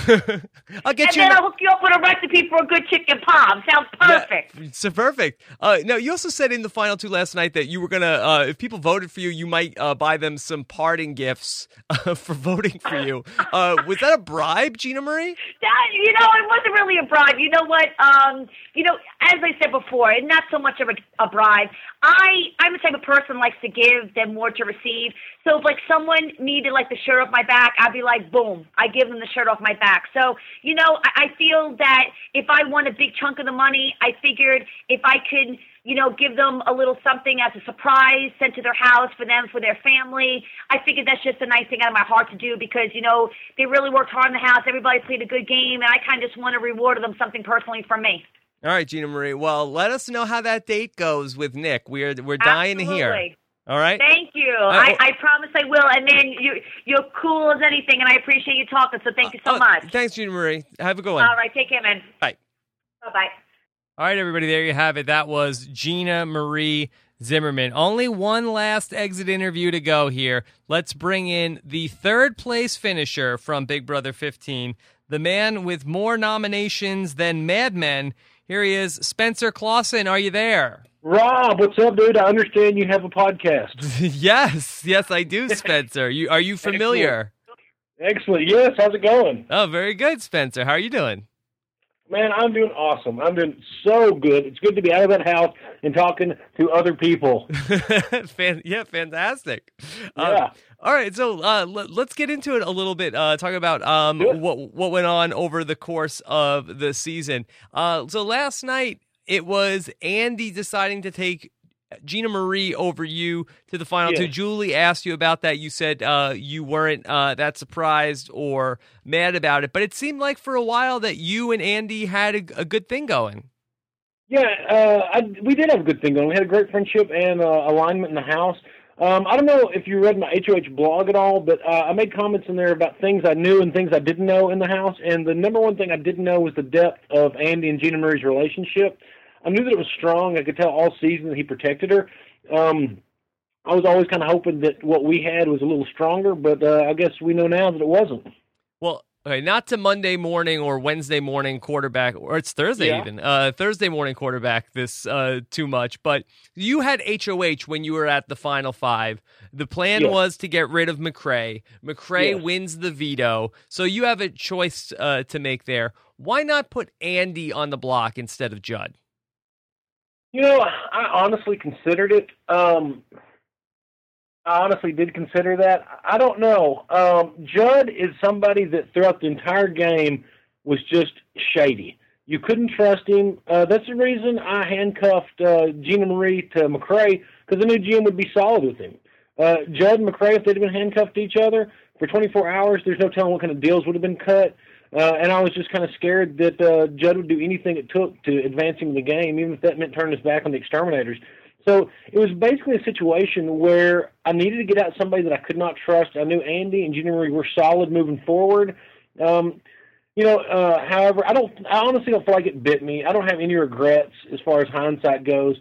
Speaker 1: I'll get
Speaker 3: and
Speaker 1: you."
Speaker 3: And then I'll hook you up with a recipe for a good chicken parm. Sounds perfect.
Speaker 1: Yeah, so perfect. Uh, now, you also said in the final two last night that you were going to, uh, if people voted for you, you might uh, buy them some parting gifts uh, for voting for you. Uh, was that a bribe, Gina Marie?
Speaker 3: That, you know, it wasn't really a bribe. You know what? Um, you know, as I said before, and not so much of a, a bribe. I, I'm the type of person who likes to give than more to receive. So if, like, someone needed, like, the shirt off my back, I'd be like, boom, I give them the shirt off my back. So, you know, I, I feel that if I won a big chunk of the money, I figured if I could, you know, give them a little something as a surprise sent to their house for them, for their family, I figured that's just a nice thing out of my heart to do because, you know, they really worked hard in the house. Everybody played a good game, and I kind of just want to reward them something personally from me.
Speaker 1: All right, Gina Marie. Well, let us know how that date goes with Nick. We're we're dying
Speaker 3: Absolutely.
Speaker 1: to hear. All right.
Speaker 3: Thank you.
Speaker 1: Uh,
Speaker 3: I, I promise I will. And then you you're cool as anything, and I appreciate you talking. So thank you so
Speaker 1: uh,
Speaker 3: much.
Speaker 1: Thanks, Gina Marie. Have a good one.
Speaker 3: All right. Take care, man.
Speaker 1: Bye.
Speaker 3: Bye bye.
Speaker 1: All right, everybody. There you have it. That was Gina Marie Zimmerman. Only one last exit interview to go here. Let's bring in the third place finisher from Big Brother fifteen, the man with more nominations than Mad Men. Here he is, Spencer Clausen. Are you there?
Speaker 4: Rob, what's up, dude? I understand you have a podcast.
Speaker 1: yes, yes, I do, Spencer. You are you familiar?
Speaker 4: Excellent. Excellent. Yes, how's it going?
Speaker 1: Oh, very good, Spencer. How are you doing?
Speaker 4: Man, I'm doing awesome. I'm doing so good. It's good to be out of that house and talking to other people.
Speaker 1: Fan- yeah, fantastic.
Speaker 4: Yeah.
Speaker 1: Uh, all right, so uh, let, let's get into it a little bit. Uh, talk about um, what what went on over the course of the season. Uh, so last night it was Andy deciding to take Gina Marie over you to the final
Speaker 4: yes.
Speaker 1: two. Julie asked you about that. You said uh, you weren't uh, that surprised or mad about it, but it seemed like for a while that you and Andy had a, a good thing going.
Speaker 4: Yeah, uh, I, we did have a good thing going. We had a great friendship and uh, alignment in the house. Um, I don't know if you read my H O H blog at all, but uh, I made comments in there about things I knew and things I didn't know in the house, and the number one thing I didn't know was the depth of Andy and Gina Marie's relationship. I knew that it was strong. I could tell all season that he protected her. Um, I was always kind of hoping that what we had was a little stronger, but uh, I guess we know now that it wasn't.
Speaker 1: Well, okay, not to Monday morning or Wednesday morning quarterback, or it's Thursday
Speaker 4: yeah.
Speaker 1: even, uh, Thursday morning quarterback this uh, too much, but you had H O H when you were at the Final Five. The plan
Speaker 4: yes.
Speaker 1: was to get rid of McCrae. McCrae
Speaker 4: yes.
Speaker 1: wins the veto, so you have a choice uh, to make there. Why not put Andy on the block instead of Judd?
Speaker 4: You know, I honestly considered it. Um, I honestly did consider that. I don't know. Um, Judd is somebody that throughout the entire game was just shady. You couldn't trust him. Uh, that's the reason I handcuffed uh, Gina Marie to McCrae, because I knew Jim would be solid with him. Uh, Judd and McCrae, if they'd have been handcuffed to each other for twenty-four hours, there's no telling what kind of deals would have been cut. Uh, and I was just kind of scared that uh, Judd would do anything it took to advancing the game, even if that meant turning his back on the exterminators. So it was basically a situation where I needed to get out somebody that I could not trust. I knew Andy and Gina Marie were solid moving forward. Um, you know, uh, however, I don't. I honestly don't feel like it bit me. I don't have any regrets as far as hindsight goes.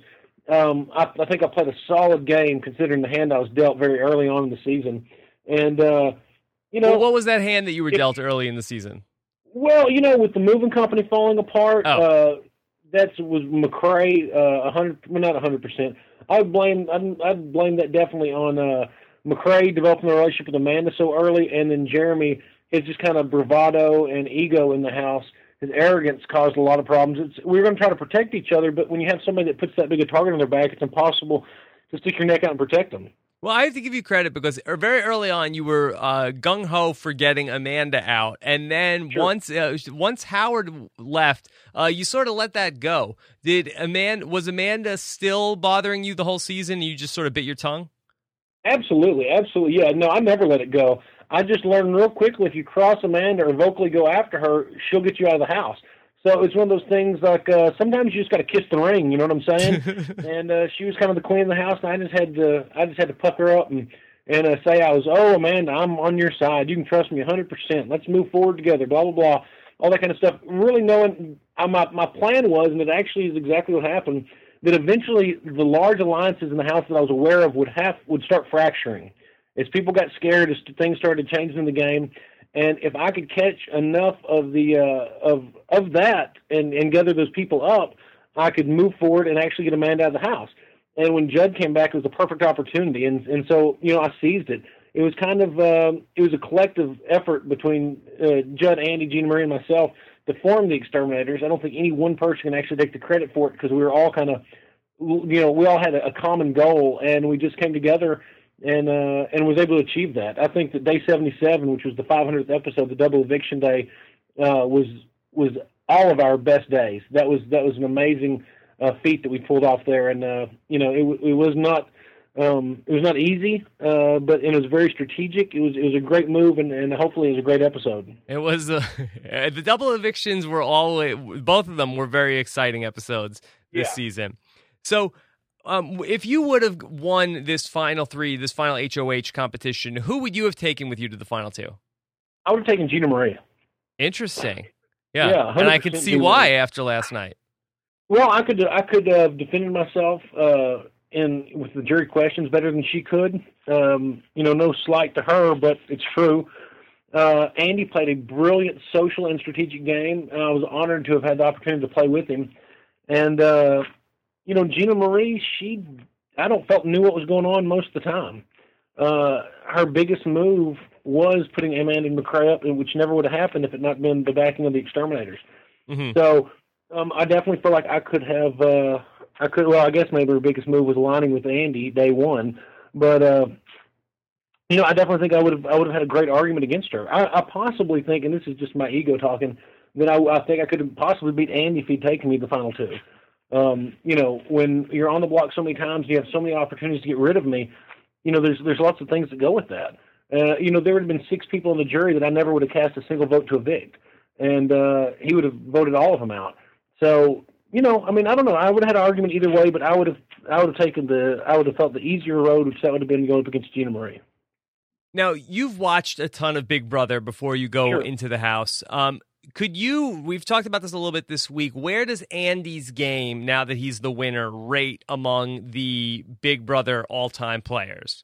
Speaker 4: um, I, I think I played a solid game considering the hand I was dealt very early on in the season. And, uh, you know.
Speaker 1: Well, what was that hand that you were dealt early in the season?
Speaker 4: Well, you know, with the moving company falling apart,
Speaker 1: oh.
Speaker 4: uh, that was McCray, uh, a hundred, well, not a hundred percent. I would blame, I'd, I'd blame that definitely on uh, McCray developing a relationship with Amanda so early, and then Jeremy, his just kind of bravado and ego in the house, his arrogance caused a lot of problems. It's, we were going to try to protect each other, but when you have somebody that puts that big a target on their back, it's impossible to stick your neck out and protect them.
Speaker 1: Well, I have to give you credit because very early on you were uh, gung-ho for getting Amanda out. And then sure. once uh, once Howard left, uh, you sort of let that go. Did Amanda, was Amanda still bothering you the whole season and you just sort of bit your tongue?
Speaker 4: Absolutely, absolutely. Yeah, no, I never let it go. I just learned real quickly if you cross Amanda or vocally go after her, she'll get you out of the house. So it's one of those things like uh, sometimes you just got to kiss the ring, you know what I'm saying? and uh, she was kind of the queen of the house, and I just had to, I just had to puck her up and and uh, say I was, oh Amanda, I'm on your side. You can trust me one hundred percent. Let's move forward together. Blah blah blah, all that kind of stuff. Really knowing uh, my my plan was, and it actually is exactly what happened, that eventually the large alliances in the house that I was aware of would have would start fracturing as people got scared, as things started changing in the game. And if I could catch enough of the uh, of of that and, and gather those people up, I could move forward and actually get Amanda out of the house. And when Judd came back, it was a perfect opportunity. And and so you know I seized it. It was kind of um, it was a collective effort between uh, Judd, Andy, Gina Marie, and myself to form the Exterminators. I don't think any one person can actually take the credit for it because we were all kind of you know we all had a, a common goal and we just came together. And uh, and was able to achieve that. I think that day seventy-seven, which was the five hundredth episode, the double eviction day, uh, was was all of our best days. That was that was an amazing uh, feat that we pulled off there. And uh, you know, it it was not um, it was not easy, uh, but it was very strategic. It was it was a great move, and, and hopefully it was a great episode.
Speaker 1: It was uh, the double evictions were always both of them were very exciting episodes this
Speaker 4: yeah.
Speaker 1: season. So. Um, if you would have won this final three, this final H O H competition, who would you have taken with you to the final two?
Speaker 4: I would have taken Gina Marie.
Speaker 1: Interesting. Yeah,
Speaker 4: yeah
Speaker 1: and I could see
Speaker 4: Gina
Speaker 1: why
Speaker 4: Marie.
Speaker 1: After last night.
Speaker 4: Well, I could I could have defended myself uh, in with the jury questions better than she could. Um, you know, no slight to her, but it's true. Uh, Andy played a brilliant social and strategic game, and I was honored to have had the opportunity to play with him. And uh, you know, Gina Marie, she, I don't felt knew what was going on most of the time. Uh, her biggest move was putting Amanda McCray up, which never would have happened if it not been the backing of the Exterminators.
Speaker 1: Mm-hmm.
Speaker 4: So um, I definitely feel like I could have, uh, I could, well, I guess maybe her biggest move was aligning with Andy day one. But, uh, you know, I definitely think I would have, I would have had a great argument against her. I, I possibly think, and this is just my ego talking, that I, I think I could have possibly beat Andy if he'd taken me the final two. Um, you know, when you're on the block so many times, you have so many opportunities to get rid of me. You know, there's there's lots of things that go with that. Uh, you know, there would have been six people in the jury that I never would have cast a single vote to evict, and uh, he would have voted all of them out. So, you know, I mean, I don't know. I would have had an argument either way, but I would have I would have taken the I would have felt the easier road, which that would have been going up against Gina Marie.
Speaker 1: Now, you've watched a ton of Big Brother before you go
Speaker 4: Sure.
Speaker 1: into the house. Um, Could you, we've talked about this a little bit this week, where does Andy's game, now that he's the winner, rate among the Big Brother all-time players?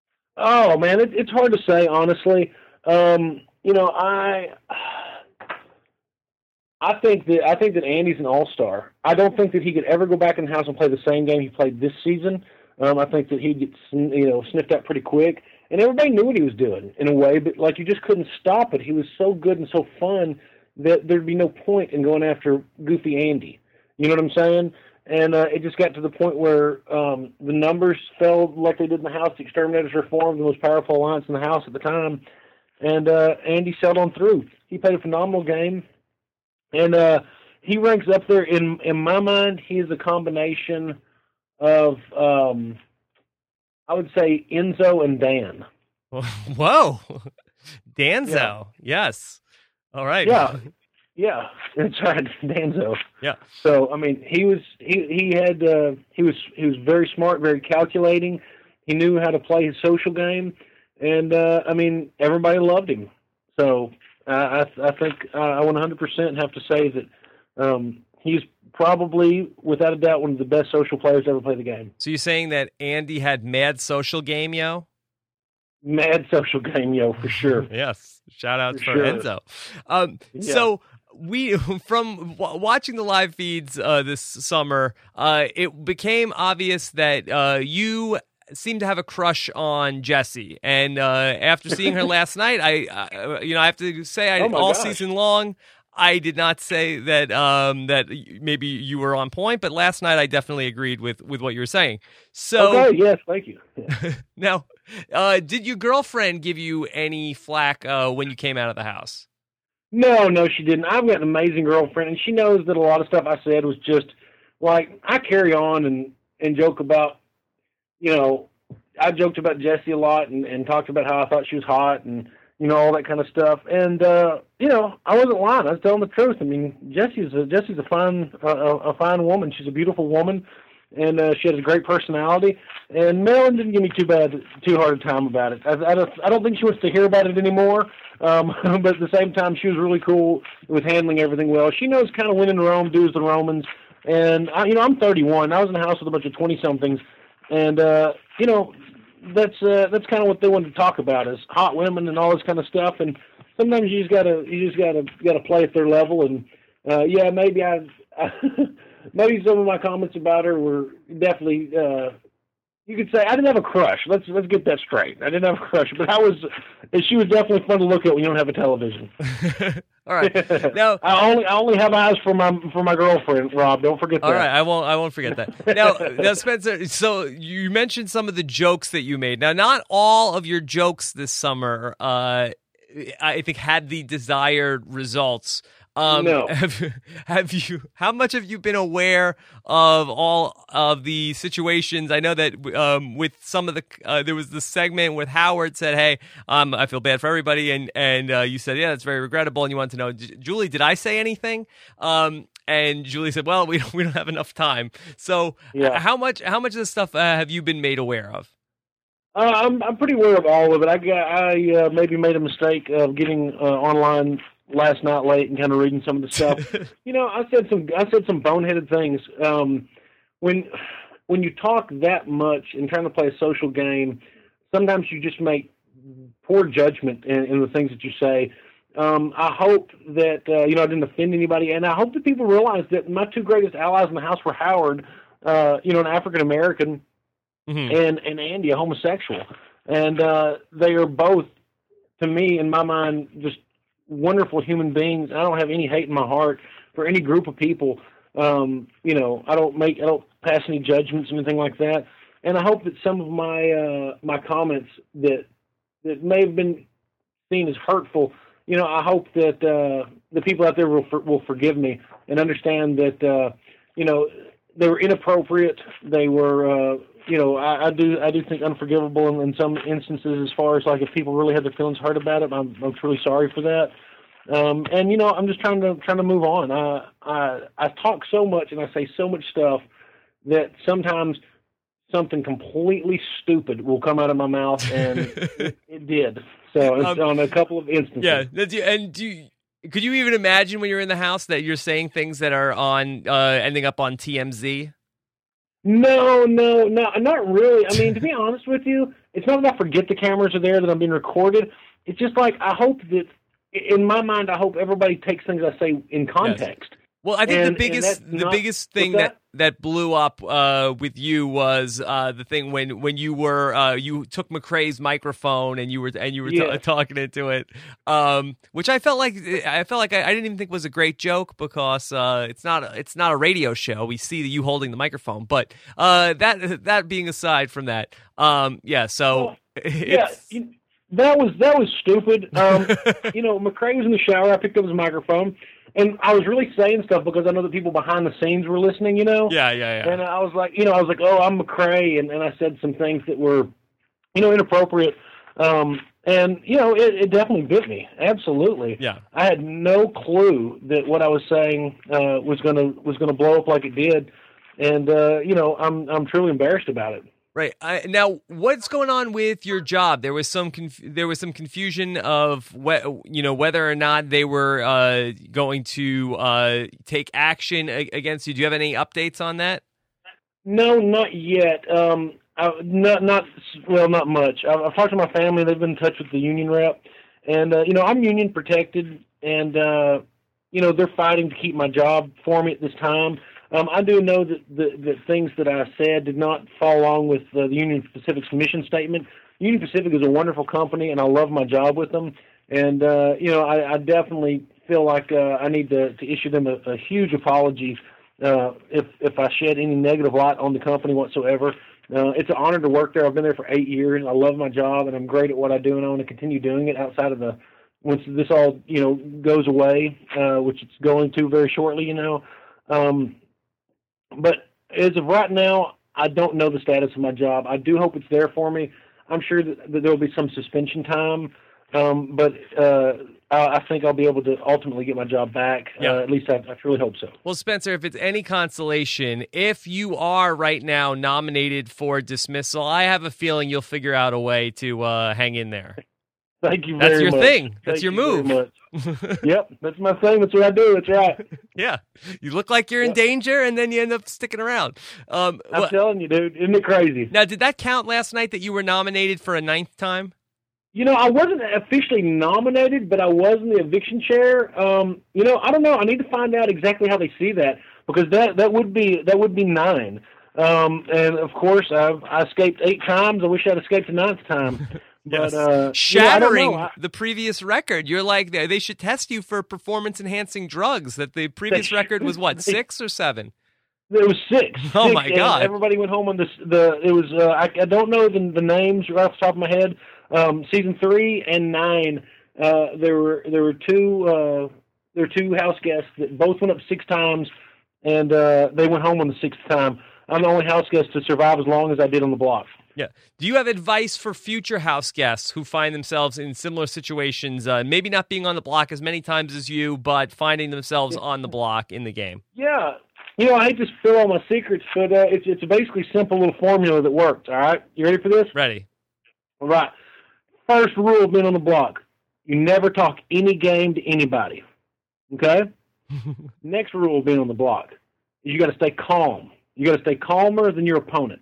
Speaker 4: Oh, man, it, it's hard to say, honestly. Um, you know, I I think that I think that Andy's an all-star. I don't think that he could ever go back in the house and play the same game he played this season. Um, I think that he'd get, you know, sniffed out pretty quick. And everybody knew what he was doing, in a way, but, like, you just couldn't stop it. He was so good and so fun that there'd be no point in going after Goofy Andy. You know what I'm saying? And uh, it just got to the point where um, the numbers fell like they did in the house. The Exterminators were formed, the most powerful alliance in the house at the time. And uh, Andy sailed on through. He played a phenomenal game. And uh, he ranks up there, in in my mind, he is a combination of, um, I would say, Enzo and Dan.
Speaker 1: Whoa. Danzo. Yeah. Yes. All right.
Speaker 4: Yeah, yeah, that's right, Danzo.
Speaker 1: Yeah.
Speaker 4: So I mean, he was he he had uh, he was he was very smart, very calculating. He knew how to play his social game, and uh, I mean, everybody loved him. So uh, I I think uh, I one hundred percent have to say that um, he's probably, without a doubt, one of the best social players to ever play the game.
Speaker 1: So you're saying that Andy had mad social game, yo?
Speaker 4: Mad social game, yo, for sure.
Speaker 1: Yes. Shout out
Speaker 4: for,
Speaker 1: for
Speaker 4: sure.
Speaker 1: Enzo. Um,
Speaker 4: yeah.
Speaker 1: So we, from w- watching the live feeds uh, this summer, uh, it became obvious that uh, you seem to have a crush on Jessie. And uh, after seeing her last night, I, I, you know, I have to say, I,
Speaker 4: oh
Speaker 1: all
Speaker 4: gosh.
Speaker 1: season long, I did not say that um, that maybe you were on point, but last night I definitely agreed with, with what you were saying. So,
Speaker 4: okay, yes, thank you. Yeah.
Speaker 1: Now, uh, did your girlfriend give you any flack uh, when you came out of the house?
Speaker 4: No, no, she didn't. I've got an amazing girlfriend, and she knows that a lot of stuff I said was just, like, I carry on and, and joke about, you know, I joked about Jessie a lot and, and talked about how I thought she was hot and, you know, all that kind of stuff. And, uh, you know, I wasn't lying. I was telling the truth. I mean, Jessie's a, Jessie's a fine, uh, a fine woman. She's a beautiful woman, and uh, she has a great personality. And Marilyn didn't give me too bad, too hard a time about it. I, I, don't, I don't think she wants to hear about it anymore. Um, but at the same time, she was really cool with handling everything well. She knows kind of when in Rome, do as the Romans. And, I, you know, I'm thirty-one. I was in the house with a bunch of twenty-somethings. And, uh, you know, that's uh, that's kind of what they wanted to talk about, is hot women and all this kind of stuff. And sometimes you just gotta you just gotta gotta play at their level. And uh, yeah, maybe I, I maybe some of my comments about her were definitely uh, you could say I didn't have a crush. Let's let's get that straight. I didn't have a crush, but I was she was definitely fun to look at when you don't have a television.
Speaker 1: All right. Now
Speaker 4: I only I only have eyes for my for my girlfriend, Rob. Don't forget that.
Speaker 1: All right, I won't I won't forget that. Now, now Spencer, so you mentioned some of the jokes that you made. Now, not all of your jokes this summer uh, I think had the desired results. Um,
Speaker 4: no.
Speaker 1: Have, have you? How much have you been aware of all of the situations? I know that um, with some of the uh, there was the segment with Howard said, "Hey, um, I feel bad for everybody," and and uh, you said, "Yeah, that's very regrettable." And you wanted to know, Julie, did I say anything? Um, and Julie said, "Well, we don't, we don't have enough time." So,
Speaker 4: yeah.
Speaker 1: how much how much of this stuff uh, have you been made aware of?
Speaker 4: Uh, I'm I'm pretty aware of all of it. I got, I uh, maybe made a mistake of getting uh, online last night late and kind of reading some of the stuff. You know, I said some I said some boneheaded things. Um, when when you talk that much and trying to play a social game, sometimes you just make poor judgment in, in the things that you say. Um, I hope that uh, you know I didn't offend anybody, and I hope that people realize that my two greatest allies in the house were Howard, uh, you know, an African American, mm-hmm. and and Andy, a homosexual, and uh, they are both, to me, in my mind, just wonderful human beings. I don't have any hate in my heart for any group of people. Um, you know, I don't make, I don't pass any judgments or anything like that. And I hope that some of my uh, my comments that that may have been seen as hurtful, you know, I hope that uh, the people out there will will forgive me and understand that uh, you know they were inappropriate. They were. Uh, You know, I, I do I do think unforgivable in, in some instances, as far as like if people really had their feelings hurt about it. I'm I'm truly sorry for that. Um, and you know, I'm just trying to trying to move on. I I I talk so much and I say so much stuff that sometimes something completely stupid will come out of my mouth, and it, it did. So it's um, on a couple of instances.
Speaker 1: Yeah, and do you, could you even imagine when you're in the house that you're saying things that are on uh, ending up on T M Z?
Speaker 4: No, no, no, not really. I mean, to be honest with you, it's not that I forget the cameras are there, that I'm being recorded. It's just like I hope that, in my mind, I hope everybody takes things I say in context.
Speaker 1: Yes. Well, I think
Speaker 4: and,
Speaker 1: the biggest the
Speaker 4: not,
Speaker 1: biggest thing that? that that blew up uh, with you was uh, the thing when when you were uh, you took McRae's microphone and you were and you were
Speaker 4: yeah.
Speaker 1: t- talking into it, um, which I felt like I felt like I, I didn't even think was a great joke because uh, it's not it's not a radio show. We see you holding the microphone, but uh, that that being aside from that, um, yeah. So
Speaker 4: well, yeah. You, that was that was stupid. Um, you know, McRae was in the shower. I picked up his microphone. And I was really saying stuff because I know that people behind the scenes were listening, you know?
Speaker 1: Yeah, yeah, yeah.
Speaker 4: And I was like, you know, I was like, oh, I'm McRae. And, and I said some things that were, you know, inappropriate. Um, and, you know, it, it definitely bit me. Absolutely.
Speaker 1: Yeah.
Speaker 4: I had no clue that what I was saying uh, was going to was going to blow up like it did. And, uh, you know, I'm I'm truly embarrassed about it.
Speaker 1: Right. Uh, now, what's going on with your job? There was some conf- there was some confusion of wh- you know whether or not they were uh, going to uh, take action a- against you. Do you have any updates on that?
Speaker 4: No, not yet. Um, I, not not well, not much. I've, I've talked to my family. They've been in touch with the union rep, and uh, you know I'm union protected, and uh, you know they're fighting to keep my job for me at this time. Um, I do know that the, the things that I said did not fall along with uh, the Union Pacific's mission statement. Union Pacific is a wonderful company, and I love my job with them. And, uh, you know, I, I definitely feel like uh, I need to, to issue them a, a huge apology uh, if, if I shed any negative light on the company whatsoever. Uh, it's an honor to work there. I've been there for eight years. I love my job, and I'm great at what I do, and I want to continue doing it outside of the once this all, you know, goes away, uh, which it's going to very shortly, you know. Um, But as of right now, I don't know the status of my job. I do hope it's there for me. I'm sure that, that there will be some suspension time, um, but uh, I, I think I'll be able to ultimately get my job back.
Speaker 1: Yeah.
Speaker 4: Uh, at least I, I truly hope so.
Speaker 1: Well, Spencer, if it's any consolation, if you are right now nominated for dismissal, I have a feeling you'll figure out a way to uh, hang in there.
Speaker 4: Thank you very
Speaker 1: That's your
Speaker 4: much.
Speaker 1: thing. That's
Speaker 4: Thank
Speaker 1: your
Speaker 4: you
Speaker 1: move.
Speaker 4: Yep, that's my thing. That's what I do. That's right.
Speaker 1: Yeah. You look like you're in
Speaker 4: Yep.
Speaker 1: danger, and then you end up sticking around. Um,
Speaker 4: I'm
Speaker 1: well,
Speaker 4: telling you, dude. Isn't it crazy?
Speaker 1: now, did that count last night that you were nominated for a ninth time?
Speaker 4: You know, I wasn't officially nominated, but I was in the eviction chair. Um, you know, I don't know. I need to find out exactly how they see that, because that, that would be that would be nine. Um, and of course, I've I escaped eight times. I wish I'd escaped the ninth time.
Speaker 1: Yes.
Speaker 4: But, uh,
Speaker 1: Shattering
Speaker 4: you know, I
Speaker 1: the previous record. You're like, they they should test you for performance-enhancing drugs. That the previous
Speaker 4: They
Speaker 1: record was, what,
Speaker 4: should.
Speaker 1: six or seven?
Speaker 4: It was six.
Speaker 1: Oh,
Speaker 4: Six,
Speaker 1: my
Speaker 4: and
Speaker 1: God.
Speaker 4: Everybody went home on this. The it was. Uh, I, I don't know the, the names right off the top of my head. Um, season three and nine. Uh, there were there were two uh, there were two house guests that both went up six times, and uh, they went home on the sixth time. I'm the only house guest to survive as long as I did on the block.
Speaker 1: Yeah. Do you have advice for future house guests who find themselves in similar situations, uh, maybe not being on the block as many times as you, but finding themselves on the block in the game?
Speaker 4: Yeah. You know, I hate to spill all my secrets, but uh, it's it's a basically simple little formula that works. All right, you ready for this?
Speaker 1: Ready.
Speaker 4: All right. First rule of being on the block: you never talk any game to anybody. Okay. Next rule of being on the block is you got to stay calm. You got to stay calmer than your opponent.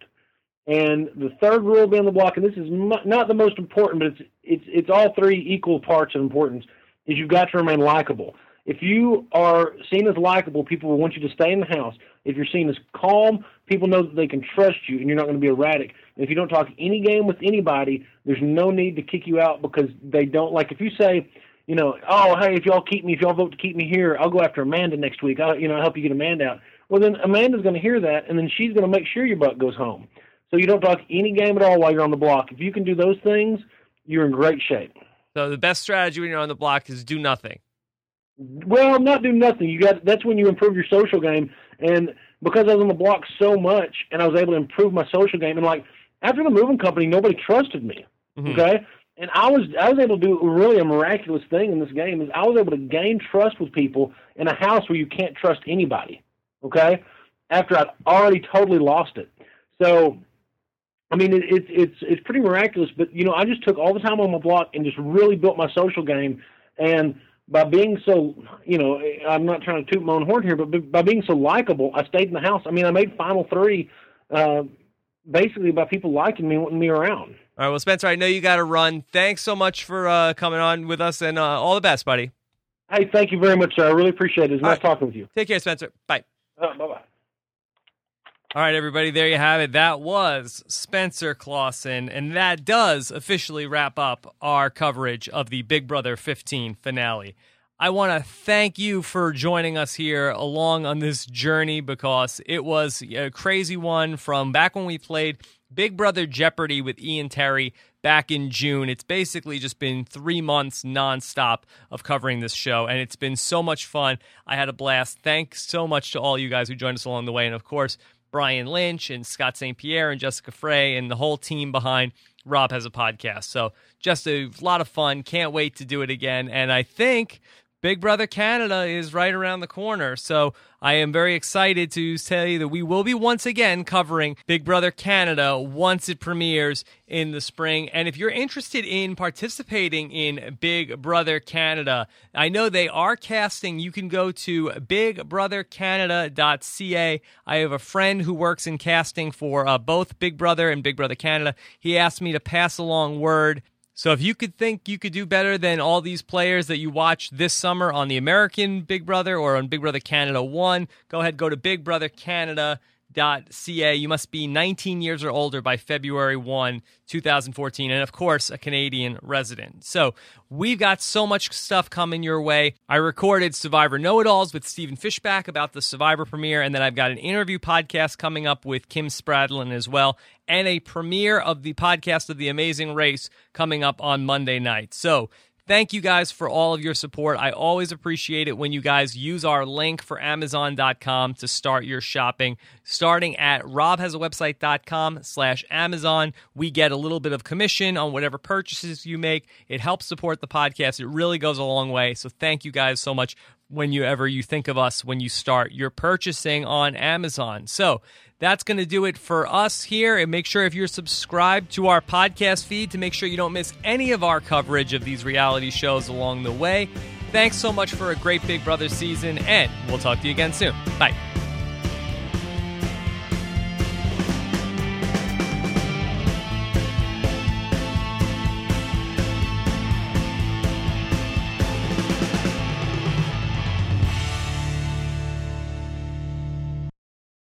Speaker 4: And the third rule of being on the block, and this is m- not the most important, but it's it's it's all three equal parts of importance, is you've got to remain likable. If you are seen as likable, people will want you to stay in the house. If you're seen as calm, people know that they can trust you and you're not going to be erratic. And if you don't talk any game with anybody, there's no need to kick you out because they don't. Like if you say, you know, oh, hey, if y'all keep me, if y'all vote to keep me here, I'll go after Amanda next week. I'll, you know, I'll help you get Amanda out. Well, then Amanda's going to hear that, and then she's going to make sure your butt goes home. So you don't talk any game at all while you're on the block. If you can do those things, you're in great shape.
Speaker 1: So the best strategy when you're on the block is do nothing.
Speaker 4: Well, not do nothing. You got that's when you improve your social game. And because I was on the block so much, and I was able to improve my social game, and like after the moving company, nobody trusted me.
Speaker 1: Mm-hmm.
Speaker 4: Okay, and I was I was able to do really a miraculous thing in this game is I was able to gain trust with people in a house where you can't trust anybody. Okay, after I'd already totally lost it. So. I mean, it, it's it's it's pretty miraculous, but, you know, I just took all the time on my block and just really built my social game. And by being so, you know, I'm not trying to toot my own horn here, but by being so likable, I stayed in the house. I mean, I made Final Three uh, basically by people liking me and wanting me around.
Speaker 1: All right, well, Spencer, I know you got to run. Thanks so much for uh, coming on with us, and uh, all the best, buddy.
Speaker 4: Hey, thank you very much, sir. I really appreciate it. It's nice
Speaker 1: right.
Speaker 4: talking with you.
Speaker 1: Take care, Spencer. Bye.
Speaker 4: Uh, bye-bye.
Speaker 1: All right, everybody, there you have it. That was Spencer Clausen, and that does officially wrap up our coverage of the Big Brother fifteen finale. I want to thank you for joining us here along on this journey because it was a crazy one from back when we played Big Brother Jeopardy with Ian Terry back in June. It's basically just been three months nonstop of covering this show, and it's been so much fun. I had a blast. Thanks so much to all you guys who joined us along the way, and of course, Brian Lynch and Scott Saint Pierre and Jessica Frey and the whole team behind Rob Has a Podcast. So just a lot of fun. Can't wait to do it again. And I think Big Brother Canada is right around the corner, so I am very excited to tell you that we will be once again covering Big Brother Canada once it premieres in the spring. And if you're interested in participating in Big Brother Canada, I know they are casting. You can go to big brother canada dot c a. I have a friend who works in casting for uh, both Big Brother and Big Brother Canada. He asked me to pass along word. So if you could think you could do better than all these players that you watched this summer on the American Big Brother or on Big Brother Canada one, go ahead, go to big brother canada dot c a. You must be nineteen years or older by February first, twenty fourteen, and of course, a Canadian resident. So we've got so much stuff coming your way. I recorded Survivor Know-It-Alls with Stephen Fishback about the Survivor premiere, and then I've got an interview podcast coming up with Kim Spradlin as well, and a premiere of the podcast of The Amazing Race coming up on Monday night. So thank you guys for all of your support. I always appreciate it when you guys use our link for amazon dot com to start your shopping. Starting at rob has a website dot com slash Amazon, we get a little bit of commission on whatever purchases you make. It helps support the podcast. It really goes a long way. So thank you guys so much whenever you think of us when you start your purchasing on Amazon. So that's going to do it for us here. And make sure if you're subscribed to our podcast feed to make sure you don't miss any of our coverage of these reality shows along the way. Thanks so much for a great Big Brother season, and we'll talk to you again soon. Bye.